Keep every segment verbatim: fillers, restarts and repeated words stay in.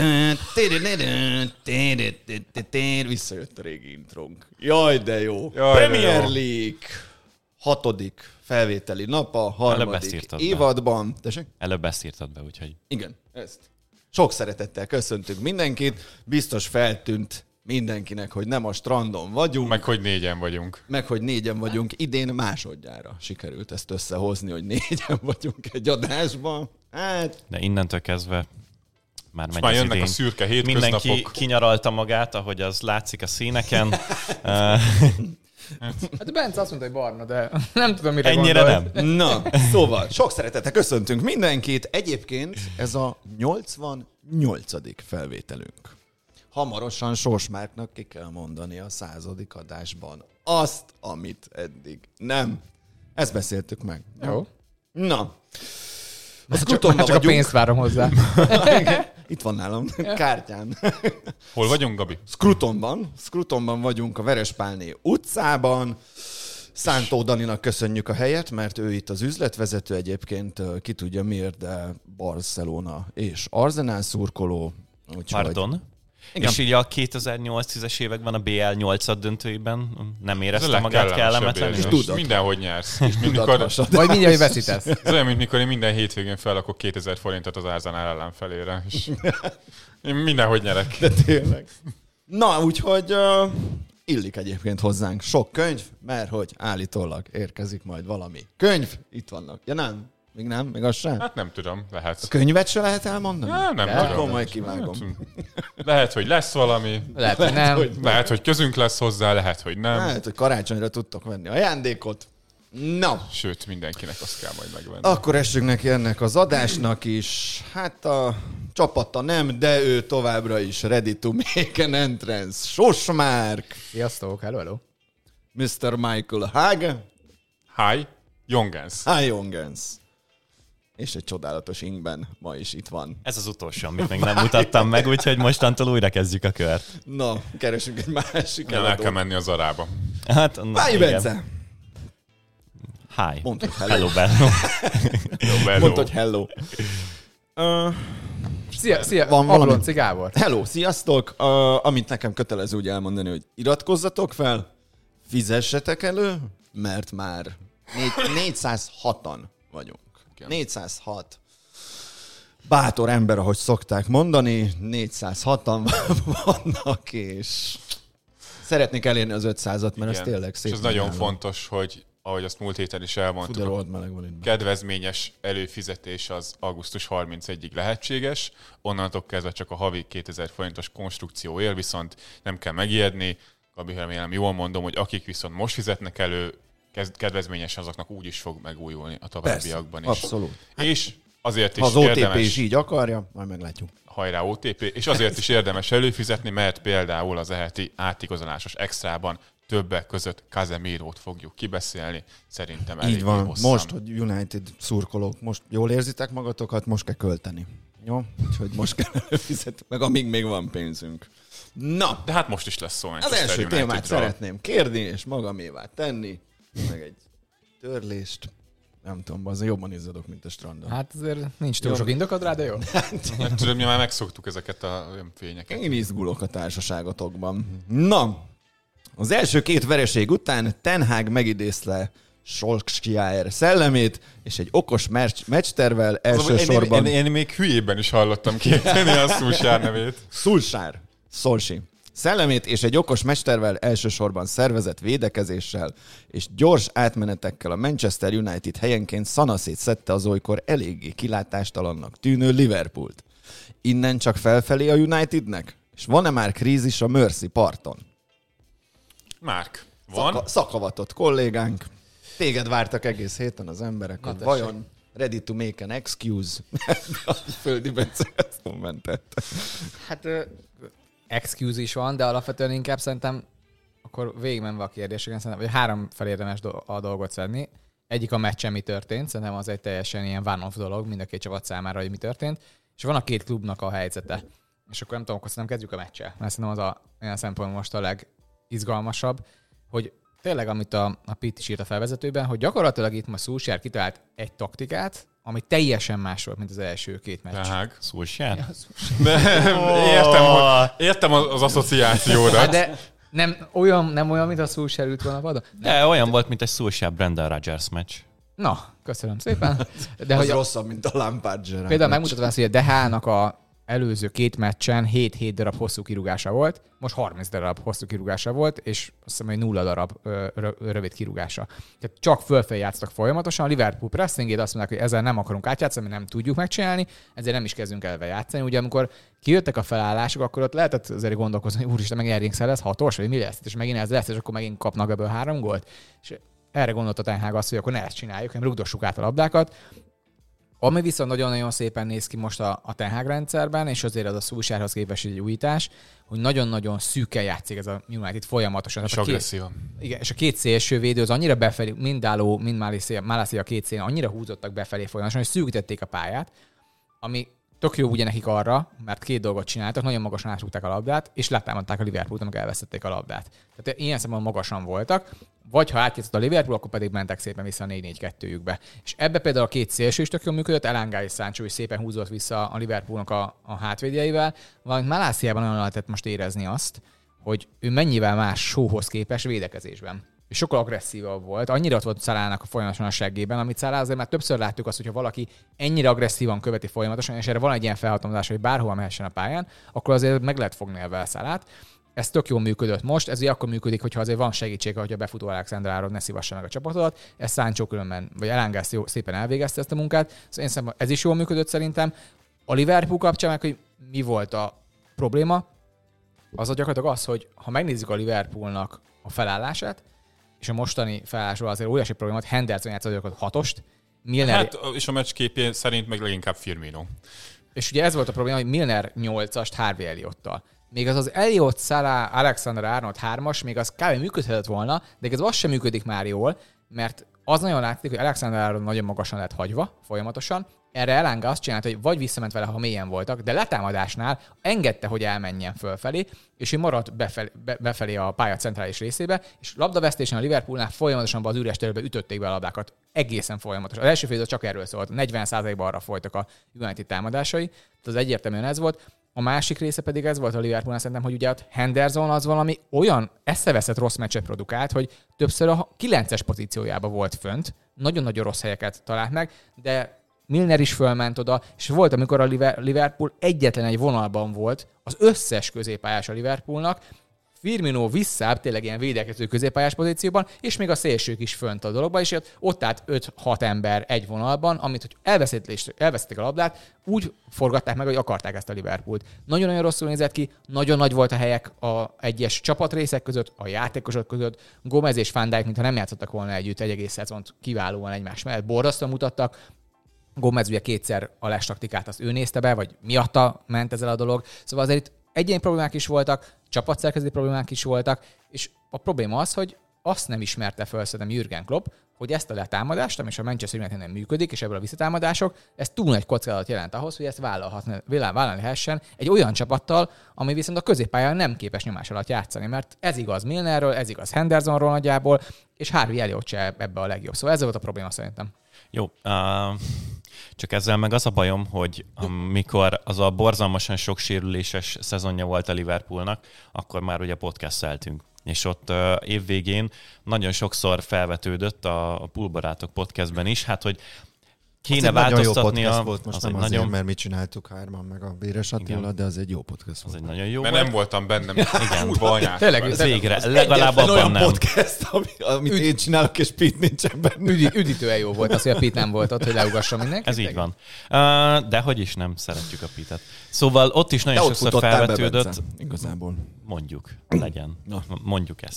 Visszajött a régi intrónk. Jaj, de jó. Jaj, Premier de jó. League. Hatodik felvételi nap a harmadik évadban. Tessék? Előbb ezt írtad be, úgyhogy... Igen, ezt. Sok szeretettel köszöntünk mindenkit. Biztos feltűnt mindenkinek, hogy nem a strandon vagyunk. Meg hogy négyen vagyunk. Meg hogy négyen vagyunk. Idén másodjára sikerült ezt összehozni, hogy négyen vagyunk egy adásban. Hát... De innentől kezdve már megy már az jönnek idény. a szürke hétköznapok. Mindenki kinyaralta magát, ahogy az látszik a színeken. Hát Bence azt mondta, hogy barna, de nem tudom, mire ennyire gondolt. nem. Na, szóval, sok szeretettel köszöntünk mindenkit. Egyébként ez a nyolcvannyolcadik felvételünk. Hamarosan Sorsmárknak ki kell mondani a századik adásban azt, amit eddig nem. Ezt beszéltük meg. Jó. Na. A Csak, Scrutonban csak a vagyunk. pénzt várom hozzá. Itt van nálam, kártyán. Hol vagyunk, Gabi? Scrutonban. Scrutonban vagyunk a Verespálné utcában. Szántó Daninak köszönjük a helyet, mert ő itt az üzletvezető egyébként, ki tudja miért, de Barcelona és Arsenal szurkoló. Úgyhogy... Pardon? Igen. És így a kétezer-nyolc-tízes években a bé el nyolcad döntőiben nem Ez érezte a magát legkellemesebb kellemetlenül? érzés. tudat. Mindenhogy nyersz. És mikor, Tudatosat. Vagy mindjárt, hogy veszítesz. ez olyan, mint mikor én minden hétvégén felakok kétezer forintot az Arsenal ellenfelére. És én mindenhogy nyerek. De tényleg. Na, úgyhogy uh, illik egyébként hozzánk sok könyv, mert hogy állítólag érkezik majd valami könyv. Itt vannak. Ja nem? Még nem? Még az sem? Hát nem tudom, lehet. A könyvet se lehet elmondani? Nem, nem Akkor tudom. majd kivágom. Hát, lehet, hogy lesz valami. Lehet, hogy nem. hogy- Lehet, hogy közünk lesz hozzá, lehet, hogy nem. Hát, hogy karácsonyra tudtok venni ajándékot. Na, Sőt, mindenkinek azt kell majd megvenni. akkor essünk neki ennek az adásnak is. Hát a csapata nem, de ő továbbra is ready to make an entrance. Sorsmárk, Sziasztok, hello, hello. miszter Michael Hag, Hi, Jongens. Hi Jongens. És egy csodálatos ingben ma is itt van. Ez az utolsó, amit még nem mutattam meg, úgyhogy mostantól újra kezdjük a kört. Na, keresünk egy másik Nem, el kell eladót. menni az arába. Hát, na, Váj igen. Bence! Hi. Mondd, hogy hello. Hello, Bello. Jó, beló. Mondd, hogy hello. Uh, Szia, szia, Van valami? Ablonci Gábor. hello, sziasztok! Uh, amint nekem kötelező úgy elmondani, hogy iratkozzatok fel, fizessetek elő, mert már négy, négyszázhatan vagyunk. négyszázhat. Bátor ember, ahogy szokták mondani, négyszázhatan vannak, és szeretnék elérni az ötszázat, mert Igen. ez tényleg szép. És ez nagyon megálló. fontos, hogy ahogy azt múlt héten is elmondtuk, Fú, de a rohadt meleg van itt. kedvezményes előfizetés az augusztus harmincegyedikéig lehetséges, onnantól kezdve csak a havi kétezer forintos konstrukció él, viszont nem kell megijedni. Gabi, remélem jól mondom, hogy akik viszont most fizetnek elő, kezd- kedvezményes azoknak úgy is fog megújulni a továbbiakban is. Abszolút. És azért is Ha az o té pé érdemes... is így akarja, majd meglátjuk. Hajrá o té pé, és azért is érdemes előfizetni, mert például az eheti átigazolásos extrában többek között Casemirót fogjuk kibeszélni. Szerintem elég Így van. hosszan. Most, hogy United szurkolók, most jól érzitek magatokat, most kell költeni. Jó? Úgyhogy most kell előfizetni, meg amíg még van pénzünk. Na, De hát most is lesz szó az Manchester első Unitedről. témát szeretném kérni, és magamévá tenni, meg egy törlést. Nem tudom, azért jobban izzadok, mint a strandon. Hát azért nincs túl Jó. sok indokod rá, de jó. Hát, tudod, mi már megszoktuk ezeket a olyan fényeket. Én izgulok a társaságotokban. Na, az első két vereség után Ten Hag megidézte Solskjaer szellemét, és egy okos meccs- meccstervel elsősorban... Én, én, én még hülyében is hallottam kiejteni a Szulsár nevét. Szulsár, Szolsi. Szellemét és egy okos mestervel elsősorban szervezett védekezéssel és gyors átmenetekkel a Manchester United helyenként szanaszét szedte az olykor eléggé kilátástalannak tűnő Liverpoolt. Innen csak felfelé a Unitednek? És van-e már krízis a Mersey parton? Márk, van? Szaka- szakavatott kollégánk. Téged vártak egész héten az emberek, Na, hogy tessék. vajon ready to make an excuse? A Földi Bence ezt kommentett. Hát ö, excuse is van, de alapvetően inkább szerintem akkor végigmenve a kérdéseken, szerintem, hogy három fel érdemes do- a dolgot szedni. Egyik a meccsen mi történt, szerintem az egy teljesen ilyen one-off dolog mind a két csapat számára, hogy mi történt. És van a két klubnak a helyzete. És akkor nem tudom, akkor szerintem kezdjük a meccsel. Mert szerintem az a olyan szempontból most a legizgalmasabb, hogy tényleg, amit a, a Pitt is írt a felvezetőben, hogy gyakorlatilag itt most Solskjaer kitalált egy taktikát, ami teljesen más volt, mint az első két meccs. Tehág. Solskjaer? Értem, hogy- értem az, az asszociációdat. Hát de nem olyan, nem olyan, mint a Solskjaer ült volna a padon? De olyan volt, mint egy Solskjaer Brendan Rodgers meccs. Na, köszönöm szépen. De Az hogy a, rosszabb, mint a Lampard Gerrard például meccs. megmutatva azt, hogy a Dehának a előző két meccsen hét-hét darab hosszú kirúgása volt, most harminc darab hosszú kirúgása volt, és azt hiszem, hogy nulla darab ö, rö, rövid kirúgása. Tehát csak fölfelé játsztak folyamatosan. A Liverpool pressingét azt mondták, hogy ezzel nem akarunk átjátszani, mert nem tudjuk megcsinálni, ezért nem is kezdünk el játszani. Ugye amikor kijöttek a felállások, akkor ott lehetett azért gondolkozni, hogy úristen, megint Erlingszel lesz hatos, vagy mi lesz, és megint ez lesz, és akkor megint kapnak ebből három gólt. És erre gondolt a Ten Hag azt, hogy akkor ne ezt csináljuk, hanem rugdossuk át a labdákat. Ami viszont nagyon-nagyon szépen néz ki most a, a Ten Hag rendszerben, és azért az a Solskjaerhoz képest egy újítás, hogy nagyon-nagyon szűkkel játszik ez a United folyamatosan. És Tehát a két- agresszívan. Igen, és a két szélső védő az annyira befelé, mind Dáló, mind Malacia a két szélen annyira húzottak befelé folyamatosan, hogy szűkítették a pályát, ami tök jó ugye nekik arra, mert két dolgot csináltak, nagyon magasan átrúgták a labdát, és letámadták a Liverpoolt, amikor elvesztették a labdát. Tehát ilyen szemben magasan voltak, vagy ha átjátszott a Liverpool, akkor pedig mentek szépen vissza a négy négy kettőjükbe. És ebbe például a két szélső is tök jól működött, Elanga és Sancho is szépen húzott vissza a Liverpoolnak a, a hátvédjeivel, valamint Malaciában nagyon lehetett most érezni azt, hogy ő mennyivel más Shawhoz képest védekezésben. És sokkal agresszívabb volt. Annyira ott volt Salahnak a folyamatosan a seggében, amit Salah azért már többször láttuk azt, hogyha valaki ennyire agresszívan követi folyamatosan, és erre van egy ilyen felhatalmazás, hogy bárhova mehessen a pályán, akkor azért meg lehet fogni ebben Salahot. Ez tök jól működött most, ez akkor működik, hogyha azért van segítség, hogyha befutó Alexander-Arnold ne szívassa meg a csapatot. Ez Sancho különben, vagy Elanga jó, szépen elvégezte ezt a munkát. Szóval én szerintem ez is jól működött szerintem. A Liverpool kapcsán meg, hogy mi volt a probléma, az a gyakorlatilag az, hogy ha megnézzük a Liverpoolnak a felállását, és a mostani felállásról azért óriási problémát, Henderson játszott a hatost, Milner... Hát, és a meccs képén szerint meg leginkább Firmino. És ugye ez volt a probléma, hogy Milner nyolcast Harvey Elliottal. Még az az Elliot, Salah, Alexander-Arnold hármas, még az kb. Működhetett volna, de ez az sem működik már jól, mert az nagyon látszik, hogy Alexander-Arnold nagyon magasan lett hagyva folyamatosan. Erre Elanga azt csinálta, hogy vagy visszament vele, ha mélyen voltak, de letámadásnál engedte, hogy elmenjen fölfelé, és ő maradt befelé, be, befelé a pálya centrális részébe, és labdavesztésen a Liverpoolnál folyamatosan az üres területbe ütötték be a labdákat. Egészen folyamatosan. Az első fél csak erről szólt, negyven százalékban arra folytak a United támadásai, tehát az egyértelműen ez volt. A másik része pedig ez volt a Liverpoolnál szerintem, hogy ugye ott Henderson az valami olyan eszeveszett rossz meccset produkált, hogy többször a kilences pozíciójában volt fönt, nagyon-nagyon rossz helyeket talált meg, de Milner is fölment oda, és volt, amikor a Liverpool egyetlen egy vonalban volt, az összes középpályás a Liverpoolnak, Firmino visszább, tényleg ilyen védekező középpályás pozícióban, és még a szélsők is fönt a dologba, és ott állt öt-hat ember egy vonalban, amit, hogy elvesztették a labdát, úgy forgatták meg, hogy akarták ezt a Liverpoolt. Nagyon-nagyon rosszul nézett ki, nagyon nagy volt a helyek a egyes csapatrészek között, a játékosok között, Gomez és Van Dijk, mintha nem játszottak volna együtt egy egész szezont kiválóan egymás mellett, borzasztóan mutattak. Gomez ugye kétszer a les taktikát azt ő nézte be, vagy miatta ment ezzel a dolog. Szóval azért itt egyéni problémák is voltak, csapatszerkezeti problémák is voltak, és a probléma az, hogy azt nem ismerte föl szerintem Jürgen Klopp, hogy ezt a letámadást, ami a Manchester United nem működik, és ebből a visszatámadások, ez túl nagy kockázat jelent ahhoz, hogy ezt vállalni lehessen egy olyan csapattal, ami viszont a középpályán nem képes nyomás alatt játszani, mert ez igaz Milnerről, ez igaz Hendersonról nagyjából, és Harvey Elliott se ebbe a legjobb. Szóval ez volt a probléma szerintem. Jó, uh, csak ezzel meg az a bajom, hogy amikor az a borzalmasan sok sérüléses szezonja volt a Liverpoolnak, akkor már ugye podcasteltünk. És ott uh, évvégén nagyon sokszor felvetődött a, a Poolbarátok podcastben is, hát hogy kéne az változtatni a... a... volt most az nem egy azért, nagyon... mert mi csináltuk hárman meg a Béres Attila, de az egy jó podcast az volt. egy nagyon jó Mert volt. nem voltam bennem. Igen. Kurva anyát. Tényleg, Ez tényleg. végre, legalább abban olyan nem. podcast, ami, amit Üd... én csinálok, és Pete nincsen benne. Üdi, üdítően jó volt az, hogy a Pete nem volt ott, hogy leugassa mindenki. Ez így van. Uh, de hogy is nem szeretjük a Pitet. Szóval ott is nagyon de ott sokszor felvetődött. Bence, igazából. Mondjuk, legyen. Na. Mondjuk ezt.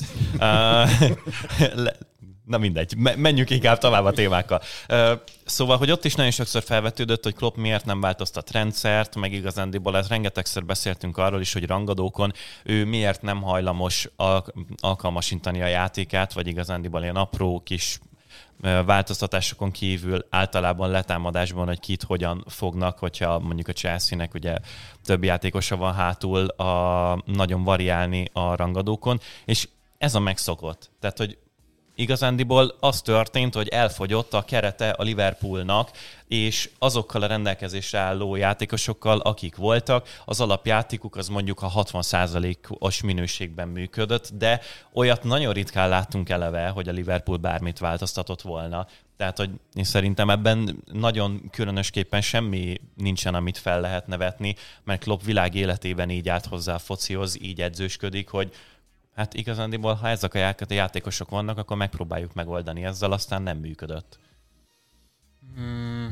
Uh, le, na mindegy, menjünk inkább tovább a témákkal. Uh, szóval, hogy ott is nagyon sokszor felvetődött, hogy Klopp miért nem változtat rendszert, meg igazándiból ez rengetegszer beszéltünk arról is, hogy rangadókon ő miért nem hajlamos al- alkalmasítani a játékát, vagy igazándiból ilyen apró kis változtatásokon kívül általában letámadásban, hogy kit hogyan fognak, hogyha mondjuk a Chelsea-nek ugye több játékosa van hátul, a, nagyon variálni a rangadókon, és ez a megszokott. Tehát, hogy igazándiból az történt, hogy elfogyott a kerete a Liverpoolnak, és azokkal a rendelkezésre álló játékosokkal, akik voltak, az alapjátékuk az mondjuk a hatvan százalékos minőségben működött, de olyat nagyon ritkán láttunk eleve, hogy a Liverpool bármit változtatott volna. Tehát, hogy én szerintem ebben nagyon különösképpen semmi nincsen, amit fel lehetne vetni, mert Klopp világ életében így állt hozzá a focihoz, így edzősködik, hogy hát igazándiból, ha ezek a játékosok vannak, akkor megpróbáljuk megoldani ezzel, aztán nem működött. Hmm,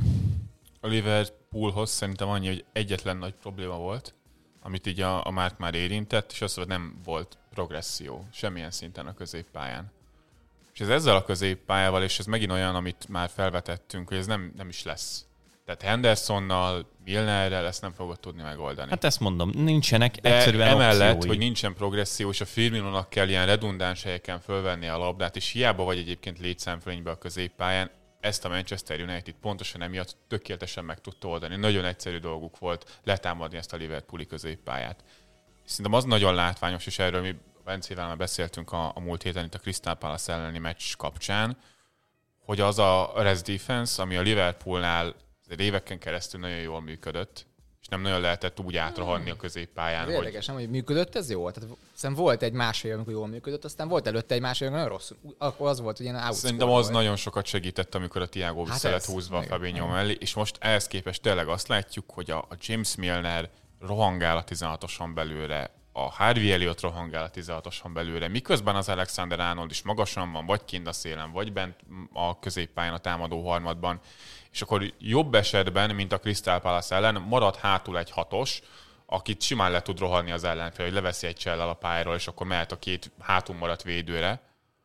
a Liverpoolhoz szerintem annyi, hogy egyetlen nagy probléma volt, amit így a, a Mark már érintett, és az, hogy nem volt progresszió semmilyen szinten a középpályán. És ez ezzel a középpályával, és ez megint olyan, amit már felvetettünk, hogy ez nem, nem is lesz. Tehát Hendersonnal, Milnerrel ezt nem fogod tudni megoldani. Hát ezt mondom, nincsenek de egyszerűen emellett, opciói. hogy nincsen progresszió, és a Firminónak kell ilyen redundáns helyeken fölvenni a labdát, és hiába vagy egyébként létszámfölénybe a középpályán, ezt a Manchester United pontosan emiatt tökéletesen meg tudta oldani. Nagyon egyszerű dolguk volt letámadni ezt a Liverpooli középpályát. Szerintem az nagyon látványos, és erről mi Bencével már beszéltünk a, a múlt héten itt a Crystal Palace elleni meccs kapcsán, hogy az a rest defense, ami a Liverpoolnál éveken keresztül nagyon jól működött, és nem nagyon lehetett úgy átrahanni a középpályán. Ez érdekes, hogy... hogy működött, ez jó. Tehát szerintem volt egy másfél, amikor jól működött, aztán volt előtte egy másfél, amikor nagyon rossz. Akkor az volt, hogy ilyen outscore. Szerintem az volt. nagyon sokat segített, amikor a Thiago vissza hát lett húzva a Fabinho mellé, és most ehhez képest tényleg azt látjuk, hogy a, a James Milner rohangál a tizenhatoson belőle, a Harvey Elliott rohangál a tizenhatoson belőle, miközben az Alexander Arnold is magasan van, vagy kint a szélen, vagy bent a középpályán a támadó harmadban, és akkor jobb esetben, mint a Crystal Palace ellen, marad hátul egy hatos, akit simán le tud rohanni az ellenfél, hogy leveszi egy csellel a pályáról, és akkor mehet a két hátul maradt védőre.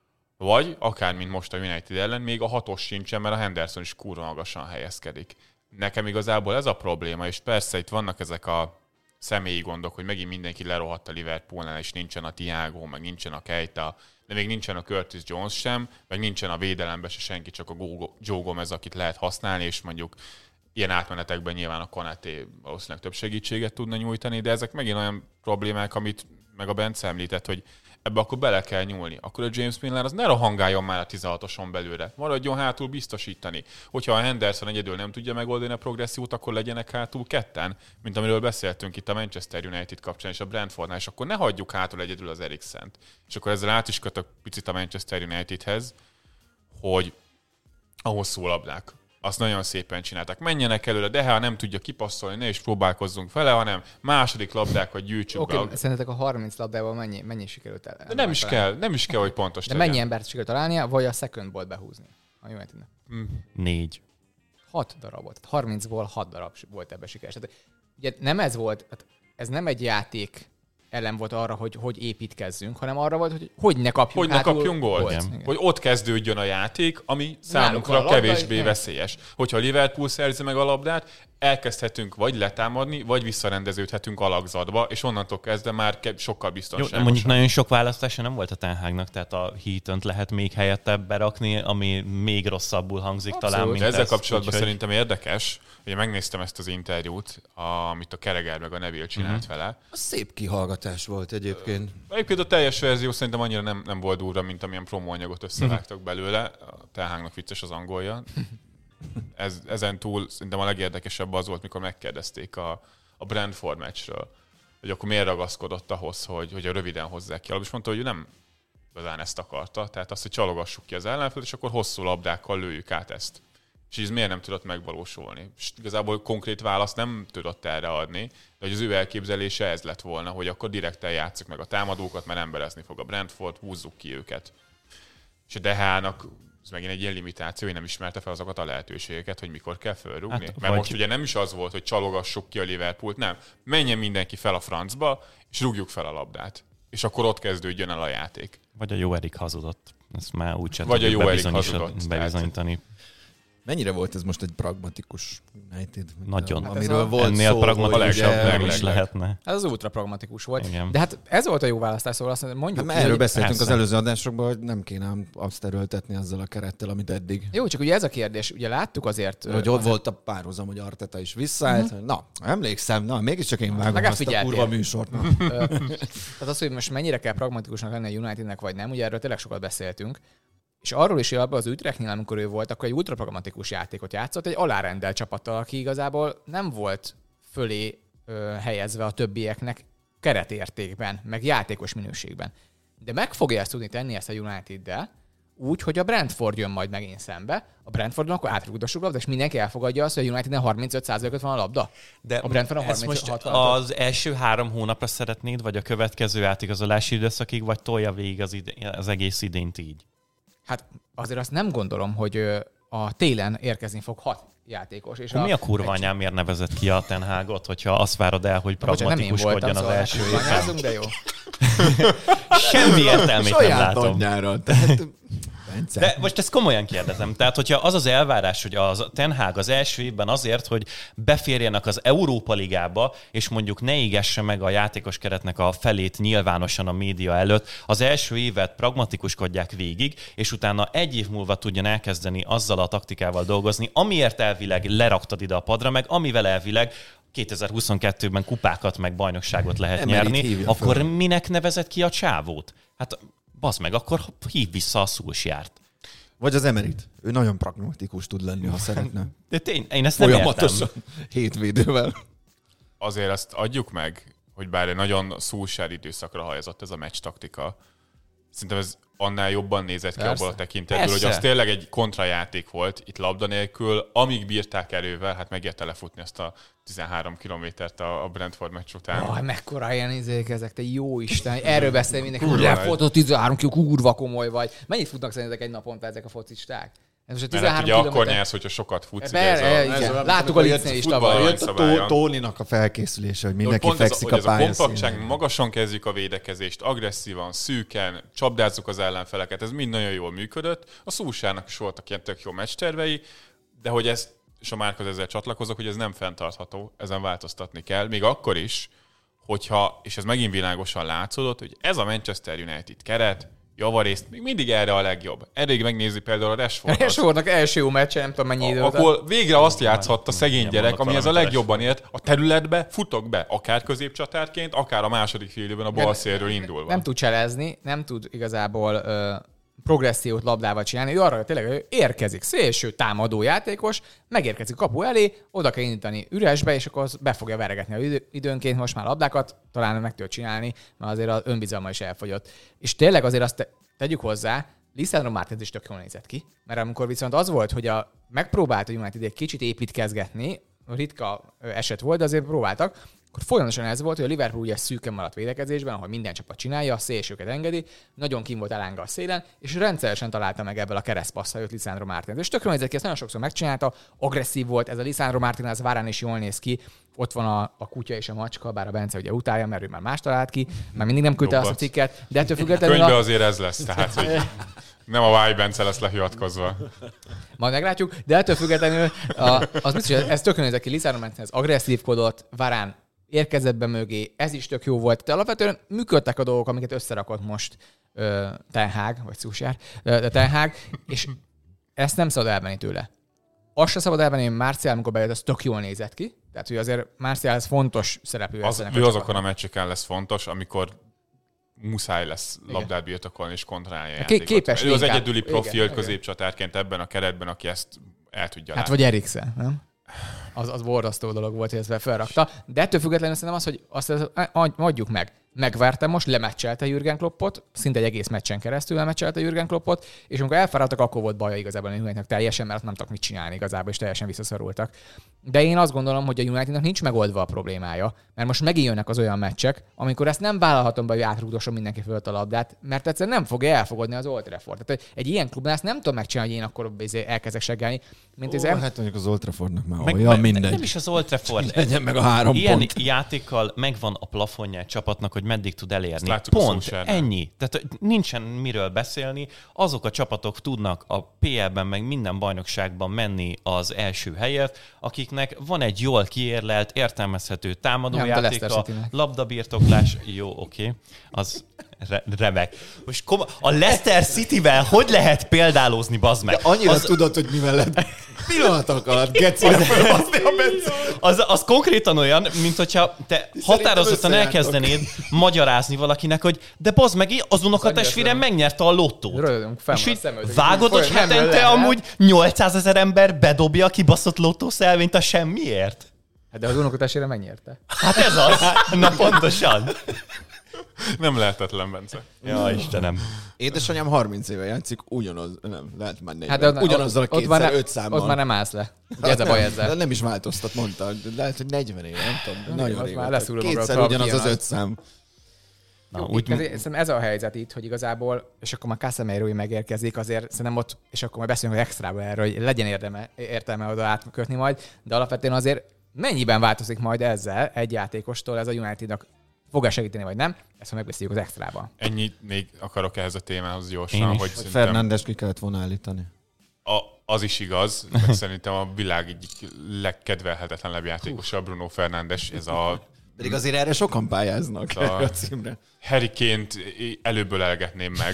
Vagy, akár mint most a United ellen, még a hatos sincsen, mert a Henderson is kurva magasan helyezkedik. Nekem igazából ez a probléma, és persze itt vannak ezek a személyi gondok, hogy megint mindenki lerohadt a Liverpoolnál, és nincsen a Thiago, meg nincsen a Keita, de még nincsen a Curtis Jones sem, meg nincsen a védelemben se senki, csak a Joe Gomez, akit lehet használni, és mondjuk ilyen átmenetekben nyilván a Konaté valószínűleg több segítséget tudna nyújtani, de ezek megint olyan problémák, amit meg a Bence említett, hogy ebbe akkor bele kell nyúlni. Akkor a James Milner az ne rohangáljon már a tizenhatoson belőle. Maradjon hátul biztosítani. Hogyha a Henderson egyedül nem tudja megoldani a progressziót, akkor legyenek hátul ketten, mint amiről beszéltünk itt a Manchester United kapcsán és a Brentfordnál, és akkor ne hagyjuk hátul egyedül az Eriksent. És akkor ezzel át is kötök picit a Manchester Unitedhez, hogy a hosszú labdák. Azt nagyon szépen csinálták. Menjenek előre, de ha nem tudja kipasszolni, ne is próbálkozzunk vele, hanem második labdákat gyűjtsük okay, be. Oké, szerintetek a harminc labdával mennyi, mennyi sikerült el? De nem is kell, nem is kell, hogy pontos De legyen. mennyi embert sikerült találnia, vagy a second ball behúzni a Unitednek? Mm. Négy. Hat darabot. Tehát harmincból hat darab volt ebbe sikeres. Tehát, ugye nem ez volt, ez nem egy játék ellen volt arra, hogy hogy építkezzünk, hanem arra volt, hogy hogy ne kapjunk Hogy ne hátul kapjunk gólt. gólt. Hogy ott kezdődjön a játék, ami számunkra labda, kevésbé igen. veszélyes. Hogyha a Liverpool szerzi meg a labdát, elkezdhetünk vagy letámadni, vagy visszarendeződhetünk alakzatba, és onnantól kezdve már ke- sokkal biztonságosabb. Jó, mondjuk nagyon sok választása nem volt a Ten Hagnak, tehát a Heaton-t lehet még helyette berakni, ami még rosszabbul hangzik Abszolút. talán, mint De ezzel ez, kapcsolatban úgyhogy... szerintem érdekes, hogy megnéztem ezt az interjút, amit a Kereger meg a Neville csinált uh-huh. vele. Az szép kihallgatás volt egyébként. Egyébként a teljes verzió szerintem annyira nem, nem volt durva, mint amilyen promóanyagot összevágtak belőle. A Ten Hagnak vicces az angolja. Ez, ezen túl szerintem a legérdekesebb az volt, mikor megkérdezték a, a Brentford meccsről, hogy akkor miért ragaszkodott ahhoz, hogy, hogy a röviden hozzák ki. És mondta, hogy ő nem igazán ezt akarta, tehát azt, hogy csalogassuk ki az ellenfélt, és akkor hosszú labdákkal lőjük át ezt. És ez miért nem tudott megvalósulni? És igazából konkrét választ nem tudott erre adni, de hogy az ő elképzelése ez lett volna, hogy akkor direkten játsszuk meg a támadókat, mert emberezni fog a Brentford, húzzuk ki őket. És a dé há-nak ez megint egy ilyen limitáció, hogy nem ismerte fel azokat a lehetőségeket, hogy mikor kell fölrúgni. Hát, mert vagy... most ugye nem is az volt, hogy csalogassuk ki a Liverpoolt, nem. Menjen mindenki fel a francba, és rúgjuk fel a labdát. És akkor ott kezdődjön el a játék. Vagy a jó Erik hazudott. Ezt már úgy sem Vagy a jó Erik bebizonyítani. hazudott. bebizonyítani. Mennyire volt ez most egy pragmatikus United? Nagyon. Hát amiről a... volt ennél szó, pragmatikusabb hogy nem ugye- is lehetne. Hát az ultra pragmatikus volt. Igen. De hát ez volt a jó választás, szóval azt mondjuk Hát ki, erről hogy- beszéltünk Persze. az előző adásokban, hogy nem kéne azt erőltetni azzal a kerettel, amit eddig. Jó, csak ugye ez a kérdés, ugye láttuk azért... Hogy ott volt a párhuzam, hogy Arteta is visszaállt. Uh-huh. Na, emlékszem, na, mégiscsak én vágom Legalább azt a figyeltél. kurva műsort. Na. Ö, Tehát az, hogy most mennyire kell pragmatikusnak lenni a Unitednek, vagy nem, ugye erről tényleg sokat beszéltünk, És arról is abban az Utrechtnél, amikor ő volt, akkor egy ultrapragmatikus játékot játszott, egy alárendelt csapattal, aki igazából nem volt fölé ö, helyezve a többieknek keretértékben, meg játékos minőségben. De meg fogja ezt tudni tenni ezt a United-del, úgy, hogy a Brentford jön majd megint szembe, a Brentfordon akkor átrugdossuk labda, és mindenki elfogadja azt, hogy a Unitednek harmincöt százalékot van a labda. De a Brentfordon harmincöt most az első három hónapra szeretnéd, vagy a következő átigazolási időszakig, vagy tolja végig az, ide, az egész idényt így? Hát azért azt nem gondolom, hogy a télen érkezni fog hat játékos. És a mi a kurva anyám miért nevezett ki a Ten Hagot, hogyha azt várod el, hogy pragmatikuskodjon az első évben? De jó. Semmi értelmét nem látom. Anyára, tehát... De most ezt komolyan kérdezem. Tehát, hogyha az az elvárás, hogy a Ten Hag az első évben azért, hogy beférjenek az Európa Ligába, és mondjuk ne égesse meg a játékos keretnek a felét nyilvánosan a média előtt, az első évet pragmatikuskodják végig, és utána egy év múlva tudjon elkezdeni azzal a taktikával dolgozni, amiért elvileg leraktad ide a padra, meg amivel elvileg kétezer-huszonkettőben kupákat meg bajnokságot lehet nem nyerni, akkor föl. Minek nevezed ki a csávót? Hát bazd meg, akkor hív vissza a Solskjaert. Vagy az Emeryt. Ő nagyon pragmatikus tud lenni, ha szeretne. De tény, én ezt nem értem. Hétvédővel. Azért ezt adjuk meg, hogy bár egy nagyon Solskjaer időszakra hajazott ez a meccs taktika, szerintem ez annál jobban nézett ki abból a tekintetből, hogy az tényleg egy kontrajáték volt, itt labda nélkül, amíg bírták erővel, hát megérte lefutni ezt a tizenhárom kilométert a Brentford meccs után. Oh, mekkora ilyen izék ezek, te jó Isten, erről beszél mindenki, hogy lefotott tizenhárom kiló, kurva komoly vagy. Mennyit futnak szerintetek egy naponta ezek a focisták? Ez most a tizenhárom Mert ugye akkor nyersz, hogyha sokat futsz. Ber, ez a, ez a, láttuk a Licnél is tavaly. Jött a Tóninak a felkészülése, hogy mindenki fekszik a pályaszínen. Ez a kompaktság, magasan kezdjük a védekezést, agresszívan, szűken, csapdázzuk az ellenfeleket, ez mind nagyon jól működött. A Solskjaernak is voltak ilyen tök jó meccstervei, de hogy ez, és a Márkhoz ezzel csatlakozok, hogy ez nem fenntartható, ezen változtatni kell, még akkor is, hogyha, és ez megint világosan látszódott, hogy ez a Manchester United keret, javarészt még mindig erre a legjobb. Elég megnézi például a Rashfordot. Rashfordnak első jó meccse, nem tudom mennyi idő. Akkor végre azt játszhatta szegény gyerek, amihez a legjobban ért, a területbe futok be, akár középcsatárként, akár a második fél időben a bal szélről indulva. Nem tud cselezni, nem tud igazából ö, progressziót labdával csinálni. Ő arra tényleg ő érkezik, szélső támadó játékos, megérkezik kapu elé, oda kell indítani üresbe, és akkor be fogja veregetni a időnként most már labdákat, talán meg tud csinálni, mert azért az önbizalma is elfogyott. És tényleg azért azt te, tegyük hozzá, Lisandro Martínez is tök jól nézett ki, mert amikor viszont az volt, hogy a, megpróbált a United egy kicsit építkezgetni, ritka eset volt, de azért próbáltak, akkor folyamatosan ez volt, hogy a Liverpool ugye szűken maradt védekezésben, ahol minden csapat csinálja, a szélsőket engedi, nagyon kim volt Elanga a szélen, és rendszeresen találta meg ebből a keresztpasszal jött Lisandro Martínez. És tökre nézett ki, ezt nagyon sokszor megcsinálta, agresszív volt, ez a Lisandro Martínez várán is jól néz ki, ott van a, a kutya és a macska, bár a Bence ugye utálja, mert ő már más talált ki, már mindig nem küldte azt a cikket, de ettől függetlenül... Könyvben a... azért ez lesz, tehát hogy nem a Váj Bence lesz lehivatkozva. Majd meglátjuk, de ettől függetlenül a, az biztos, hogy ez tökre nézett ki, Lisandro Martínez agresszívkodott, várán érkezett be mögé, ez is tök jó volt. De alapvetően működtek a dolgok, amiket összerakott most uh, Ten Hag, vagy Solskjaer, de Ten Hag, és ezt nem szabad elvenni tőle. Azt se szabad elvenni, hogy Martial, amikor bejött, az tök jól nézett ki. Tehát, hogy azért Martial ez fontos szereplő. Az, ő a azokon a meccseken lesz fontos, amikor muszáj lesz labdát birtokolni és kontrálni a játékot. Képes ő az egyedüli profil középcsatárként ebben a keretben, aki ezt el tudja hát látni. Vagy Eriksen, nem? Az, az borzasztó dolog volt, hogy ezt felrakta. De ettől függetlenül szerintem az, hogy azt adjuk meg. Megverte most, lemeccselte Jürgen Kloppot, szinte egy egész meccsen keresztül lemeccselte Jürgen Kloppot, és amikor elfáradtak, akkor volt baja igazából a Unitednek teljesen, mert nem tudtak mit csinálni igazából, és teljesen visszaszorultak. De én azt gondolom, hogy a Unitednek nincs megoldva a problémája, mert most megint jönnek az olyan meccsek, amikor ezt nem vállalhatom be, hogy átrugdosom mindenki fölött a labdát, mert egyszerűen nem fogja elfogadni az Old Trafford. Tehát egy ilyen klubnál ezt nem tudom megcsinálni, hogy én akkor elkezdek seggelni. Mint Ó, ez hát mondjuk az Old Traffordnak már meg, olyan meg, mindegy. Nem is az Old Trafford. Legyen meg a három ilyen pont. játékkal megvan a plafonja egy csapatnak, hogy meddig tud elérni. Pont, ennyi. Tehát nincsen miről beszélni. Azok a csapatok tudnak a pé el-ben meg minden bajnokságban menni az első helyet, akiknek van egy jól kiérlelt, értelmezhető támadójátéka, labdabirtoklás. Jó, oké. Okay. Az re- remek. Most kom- a Leicester Cityvel hogy lehet példálózni, bazd meg? De annyira az... tudod, hogy mivel lehet Pillanatok alatt gecire felbaszni a Bence. Az, az konkrétan olyan, mint hogyha te határozottan összejártok. elkezdenéd magyarázni valakinek, hogy de bazd meg, az unokatestvérem megnyerte a lottót. Rögünk fel És van a így szemöldök. vágod, hogy Olyan nem hetente lehet. amúgy nyolcszázezer ember bedobja a kibaszott lottószelvényt a semmiért? Hát de az unokatestvére megnyerte. Hát ez az. Na pontosan. Nem lehetetlen, Bence. Ja, Istenem. Édesanyám harminc éve játszik, ugyanaz, nem, lehet már negyven. Hát de ott, ugyanazzal a ott, ott, már kétszer ne, öt számmal. ott már nem állsz le. Ugye ez a baj De ezzel. nem is változtat, mondta. De lehet, hogy negyven éve, nem tudom. Nagyon most régóta. már leszúrom magad, Kétszer ha ugyanaz az kijön öt szám. Na, Jó, úgy, ez, szerintem ez a helyzet itt, hogy igazából, és akkor már Casemiro megérkezik, azért szerintem ott, és akkor majd beszélünk az extrából erről, hogy legyen érdeme, értelme oda átkötni majd, de alapvetően azért mennyiben változik majd ezzel egy játékostól ez a Unitednak fog-e segíteni, vagy nem? Ezt már megbeszéljük az extrában. Ennyit még akarok ehhez a témához gyorsan, Én is. hogy Hogy szerintem Fernándes ki kellett volna állítani. a, az is igaz, mert szerintem a világ egyik legkedvelhetetlenebb játékosa Bruno Fernandes, ez a Pedig azért erre sokan pályáznak A- erre a címre. Harry Kane-t előbből elgetném meg.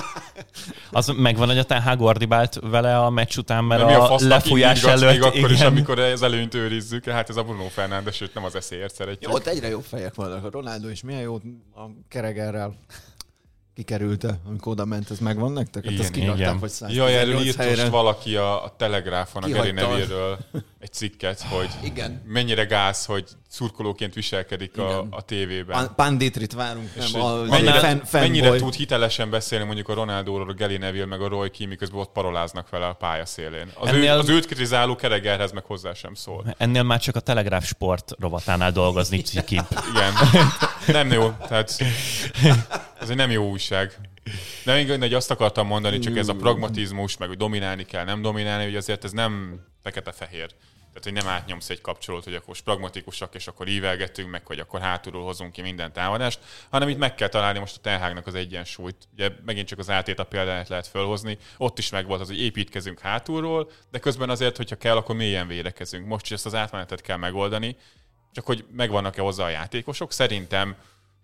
az megvan, hogy a Ten Hag ordibált vele a meccs után, mert De mi a a fasznak lefújás indítgatsz előtt. még akkor is, igen. amikor az előnyt őrizzük, hát ez a Bruno Fernandes, őt nem az eszéért szeretjük. Jó, ott egyre jobb fejek vannak. A Ronaldo is milyen jó a Keregerrel kikerülte, amikor oda ment, ez megvan nektek? Hát Igen, azt kirakták, igen. hogy száz Jaj, erről tizennyolc írt helyre. most valaki a, a Telegráfon, a Geri Kihagyta. nevéről egy cikket, hogy Igen. mennyire gáz, hogy szurkolóként viselkedik a, Igen. a tévében. Pan- Panditrit várunk, És nem hogy a mennyire, fan, mennyire fanboy. tud hitelesen beszélni mondjuk a Ronaldóról, a Gary Neville, meg a Roy Keane, miközben ott paroláznak vele a pálya szélén. Az, Ennél- ő, az őt kritizáló Keregerhez meg hozzá sem szól. Ennél már csak a Telegráf sport rovatánál dolgozni cikibb. Igen. Nem jó. Tehát ez egy nem jó újság. De még hogy azt akartam mondani, csak ez a pragmatizmus, meg hogy dominálni kell, nem dominálni, hogy azért ez nem fekete-fehér. Tehát, hogy nem átnyomsz egy kapcsolót, hogy akkor most pragmatikusak, és akkor ívelgetünk meg, hogy akkor hátulról hozunk ki minden támadást, hanem itt meg kell találni most a Ten Hagnak az egyensúlyt. Ugye megint csak az átét példáját lehet felhozni. Ott is megvolt az, hogy építkezünk hátulról, de közben azért, hogyha kell, akkor mélyen védekezünk. Most is ezt az átmenetet kell megoldani, csak hogy megvannak-e hozzá a játékosok. Szerintem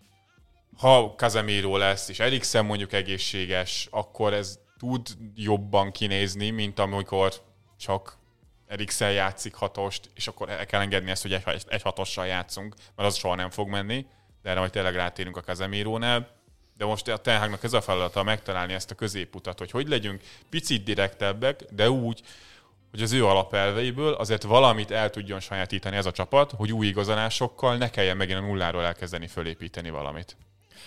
ha Casemiro lesz, és Eriksen mondjuk egészséges, akkor ez tud jobban kinézni, mint amikor csak Eriksen játszik hatost, és akkor el kell engedni ezt, hogy egy, egy hatossal játszunk, mert az soha nem fog menni, de erre majd tényleg rátérünk a Casemirónál. De most a Ten Hagnak ez a feladata megtalálni ezt a középutat, hogy hogy legyünk picit direktebbek, de úgy, hogy az ő alapelveiből azért valamit el tudjon sajátítani ez a csapat, hogy új igazolásokkal ne kelljen megint a nulláról elkezdeni fölépíteni valamit.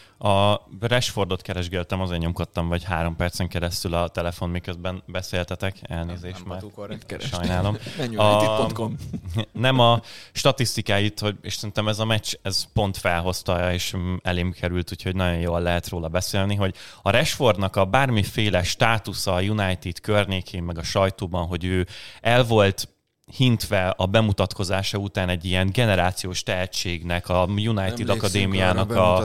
A Rashfordot keresgéltem, azért nyomkodtam, vagy három percen keresztül a telefon, miközben beszéltetek. Elnézést már. Sajnálom. Menjünk United pont com. Nem a statisztikáit, hogy, és szerintem ez a meccs ez pont felhozta, és elém került, úgyhogy nagyon jól lehet róla beszélni, hogy a Rashfordnak a bármiféle státusza a United környékén, meg a sajtóban, hogy ő el volt hintve a bemutatkozása után egy ilyen generációs tehetségnek, a United Akadémiának a,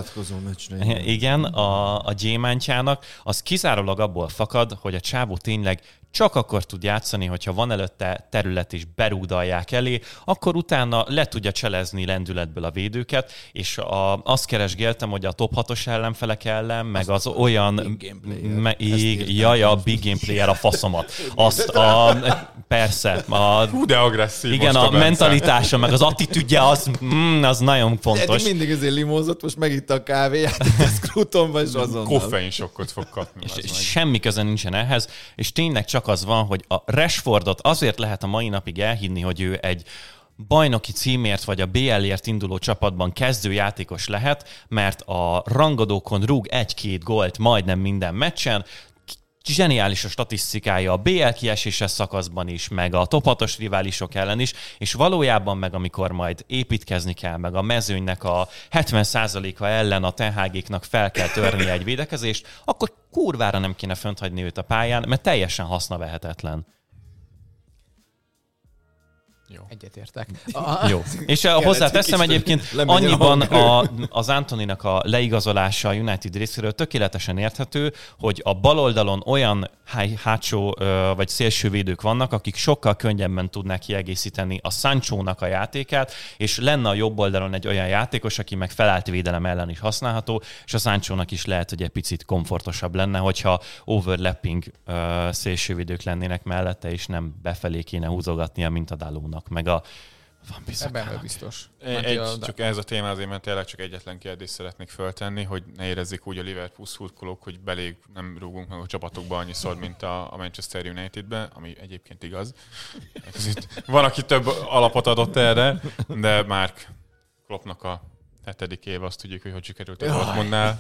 igen, a, a gyémántjának, az kizárólag abból fakad, hogy a csávó tényleg csak akkor tud játszani, hogyha van előtte terület és berúdalják elé, akkor utána le tudja cselezni lendületből a védőket, és a, azt keresgéltem, hogy a top hatos ellenfelek ellen, meg az olyan... Big game player. Me, Ezt így, írtam. jaj, a big game player a faszomat. Azt a... Persze. A, Hú, de agresszív igen, most a, Bence. mentalitása, meg az attitűdje, az, mm, az nagyon fontos. Eddig mindig azért limózott, most megitta a kávéját, itt a Scrutonba, és azonnal. Koffein sokkot fog kapni. És, az és meg. semmi köze nincsen ehhez, és tényleg csak az van, hogy a Rashfordot azért lehet a mai napig elhinni, hogy ő egy bajnoki címért vagy a bé el-ért induló csapatban kezdőjátékos lehet, mert a rangadókon rúg egy-két gólt majdnem minden meccsen, zseniális a statisztikája a bé el kieséses szakaszban is, meg a top hatos riválisok ellen is, és valójában meg amikor majd építkezni kell, meg a mezőnynek a hetven százaléka ellen a Ten Hagéknak fel kell törni egy védekezést, akkor kurvára nem kéne fönthagyni őt a pályán, mert teljesen hasznavehetetlen. Jó. Egyetértek. Jó. És hozzáteszem egyébként, annyiban a, az Antoninak a leigazolása a United részéről tökéletesen érthető, hogy a bal oldalon olyan hátsó vagy szélsővédők vannak, akik sokkal könnyebben tudnák kiegészíteni a Sanchónak a játékát, és lenne a jobb oldalon egy olyan játékos, aki meg felállt védelem ellen is használható, és a Sanchónak is lehet, hogy egy picit komfortosabb lenne, hogyha overlapping szélsővédők lennének mellette, és nem befelé kéne húzogatnia, mint a Dalónak, meg a Van Ebben biztos. Egy, csak ehhez a téma azért, mert tényleg csak egyetlen kérdést szeretnék föltenni, hogy ne érezzék úgy a Liverpool szurkolók, hogy belég nem rúgunk meg a csapatokba annyiszor, mint a, a Manchester Unitedbe, ami egyébként igaz. Van, aki több alapot adott erre, de Mark Kloppnak a hetedik év, azt tudjuk, hogy hogy sikerült a Dortmundnál.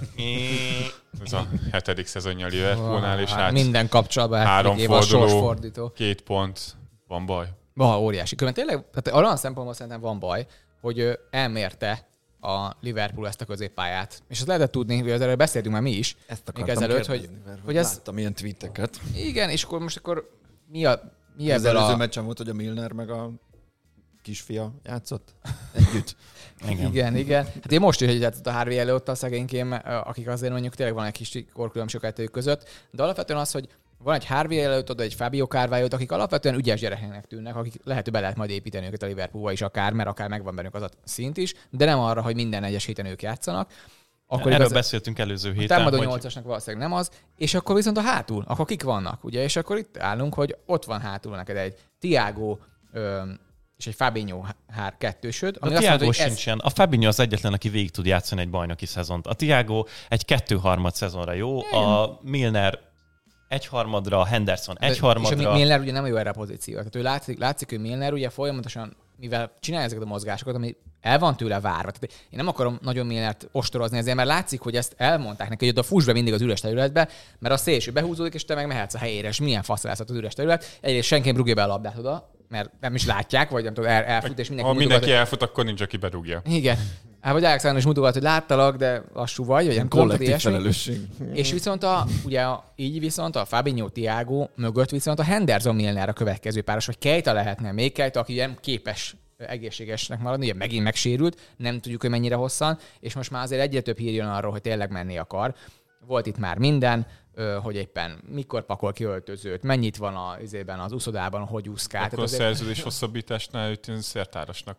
Ez a hetedik szezonja a Liverpoolnál, és hát minden kapcsolatban három év a forduló, két pont, van baj. Van, óriási. Különben tényleg, tehát arra a szempontból szerintem van baj, hogy elmérte a Liverpool ezt a középpályát. És azt lehetett tudni, hogy erről beszéltünk már mi is. Ezt akartam ezelőtt, hogy, hogy, hogy ez... láttam ilyen tweeteket. Igen, és akkor most akkor mi a... Mi az ebből előző a... meccsen volt, hogy a Milner meg a kisfia játszott együtt. Igen, igen. igen. Hát én most is együtt játszott a Harvey Elliott-tal szegénykém, akik azért mondjuk tényleg van egy kis korkülönbség kettőjük között, de alapvetően az, hogy van egy Harvey Elliott, oda egy Fabio Carvalho, akik alapvetően ügyes gyerekeknek tűnnek, akik lehet, hogy be lehet majd építeni őket a Liverpoolba is akár, mert akár megvan bennük az a szint is, de nem arra, hogy minden egyes héten ők játszanak. Akkor Erről beszéltünk előző héten. A támadó nyolcasnak hogy... valószínűleg nem az, és akkor viszont a hátul, akkor kik vannak, ugye? És akkor itt állunk, hogy ott van hátul neked egy Thiago ö, és egy Fabinho hár kettősöd. A Thiago sincsen. Ez... A Fabinho az egyetlen, aki végig tud játszani egy bajnoki szezont. A Thiago egy kettő-harmad szezonra jó, én... a Milner egyharmadra, a Henderson egyharmadra. És a Milner ugye nem jó erre a pozíció. Tehát ő látszik, látszik, hogy Milner ugye folyamatosan, mivel csinálja ezeket a mozgásokat, ami el van tőle várva. Tehát én nem akarom nagyon Milnert ostorozni ezért, mert látszik, hogy ezt elmondták neki, hogy oda fuss be mindig az üres területbe, mert a szélső behúzódik, és te meg mehetsz a helyére, és milyen faszalászat az üres terület. Egyrészt senki nem rúgja be a labdát oda, mert nem is látják, vagy nem tudom, el, elfut, és mindenki ha mindenki hogy... elfut, akkor nincs, aki berúgja. Igen. Hát, vagy Alexander is mutogat, hogy láttalak, de lassú vagy, vagy nem kollektív felelősség. És viszont a, ugye a, így viszont a Fabinho Thiago mögött viszont a Henderson Milner a következő páros, vagy Keita lehetne, még Keita, aki nem képes egészségesnek maradni, ugye megint megsérült, nem tudjuk, hogy mennyire hosszan, és most már azért egyre több hír jön arról, hogy tényleg menni akar. Volt itt már minden, hogy éppen mikor pakol ki öltözőt, mennyit van az izében, az uszodában, hogy úszkál. Akkor a azért... szerződés hosszabbításnál őt szertárosnak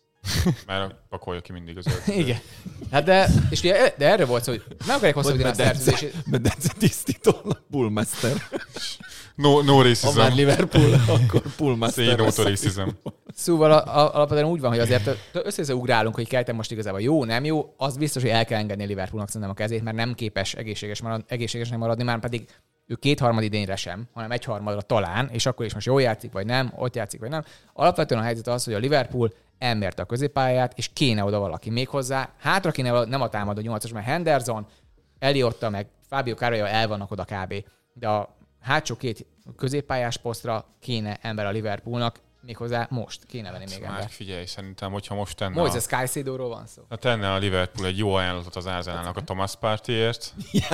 már pakolja ki mindig az öltözőt. Igen. Hát de, és ugye, de erről volt szó, hogy meg akarják hosszabbítani a szerződését. Medence tisztítónak Pullmaster. No, no racism. Ha már Liverpool, akkor Pullmaster. Say no to racism. Szóval alapvetően úgy van, hogy azért össze ugrálunk, hogy Keita most igazából jó, nem jó, az biztos, hogy el kell engedni a Liverpoolnak szerintem a kezét, mert nem képes egészséges marad, egészségesnek maradni, már pedig ő kétharmad idényre sem, hanem egyharmadra talán, és akkor is most jól játszik, vagy nem, ott játszik, vagy nem. Alapvetően a helyzet az, hogy a Liverpool elmérte a középpályát, és kéne oda valaki méghozzá. Hátra kéne nem a támadó nyolcas, mert Henderson, Elliotta meg Fabio Carvalho el vannak oda kb. De a hátsó két középpályás posztra kéne ember a Liverpoolnak, méghozzá most kéne venni még ember. Figyelj, szerintem, hogyha most tenne Moises a... Caicedo-ról van szó. Ha tenne a Liverpool egy jó ajánlatot az Arsenalnak a Thomas Parteyért.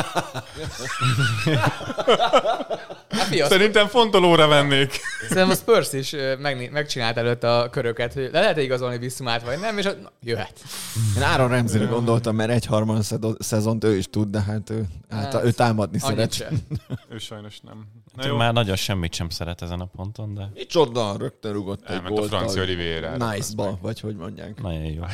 Hát, szerintem fontolóra vennék. Szerintem a Spurs is meg, megcsinált előtt a köröket, hogy le lehet igazolni Bissumát, vagy nem, és a... jöhet. Én Aaron Ramsey-re gondoltam, mert egy harmad szezont ő is tud, de hát ő, hát, hát ő támadni szeret. Ő sajnos nem. Hát ő már nagyon semmit sem szeret ezen a ponton, de... Micsoda, rögtön rugott egy gólt. a francia Oliveira. Nice-ba, vagy hogy mondják. Nagyon jó.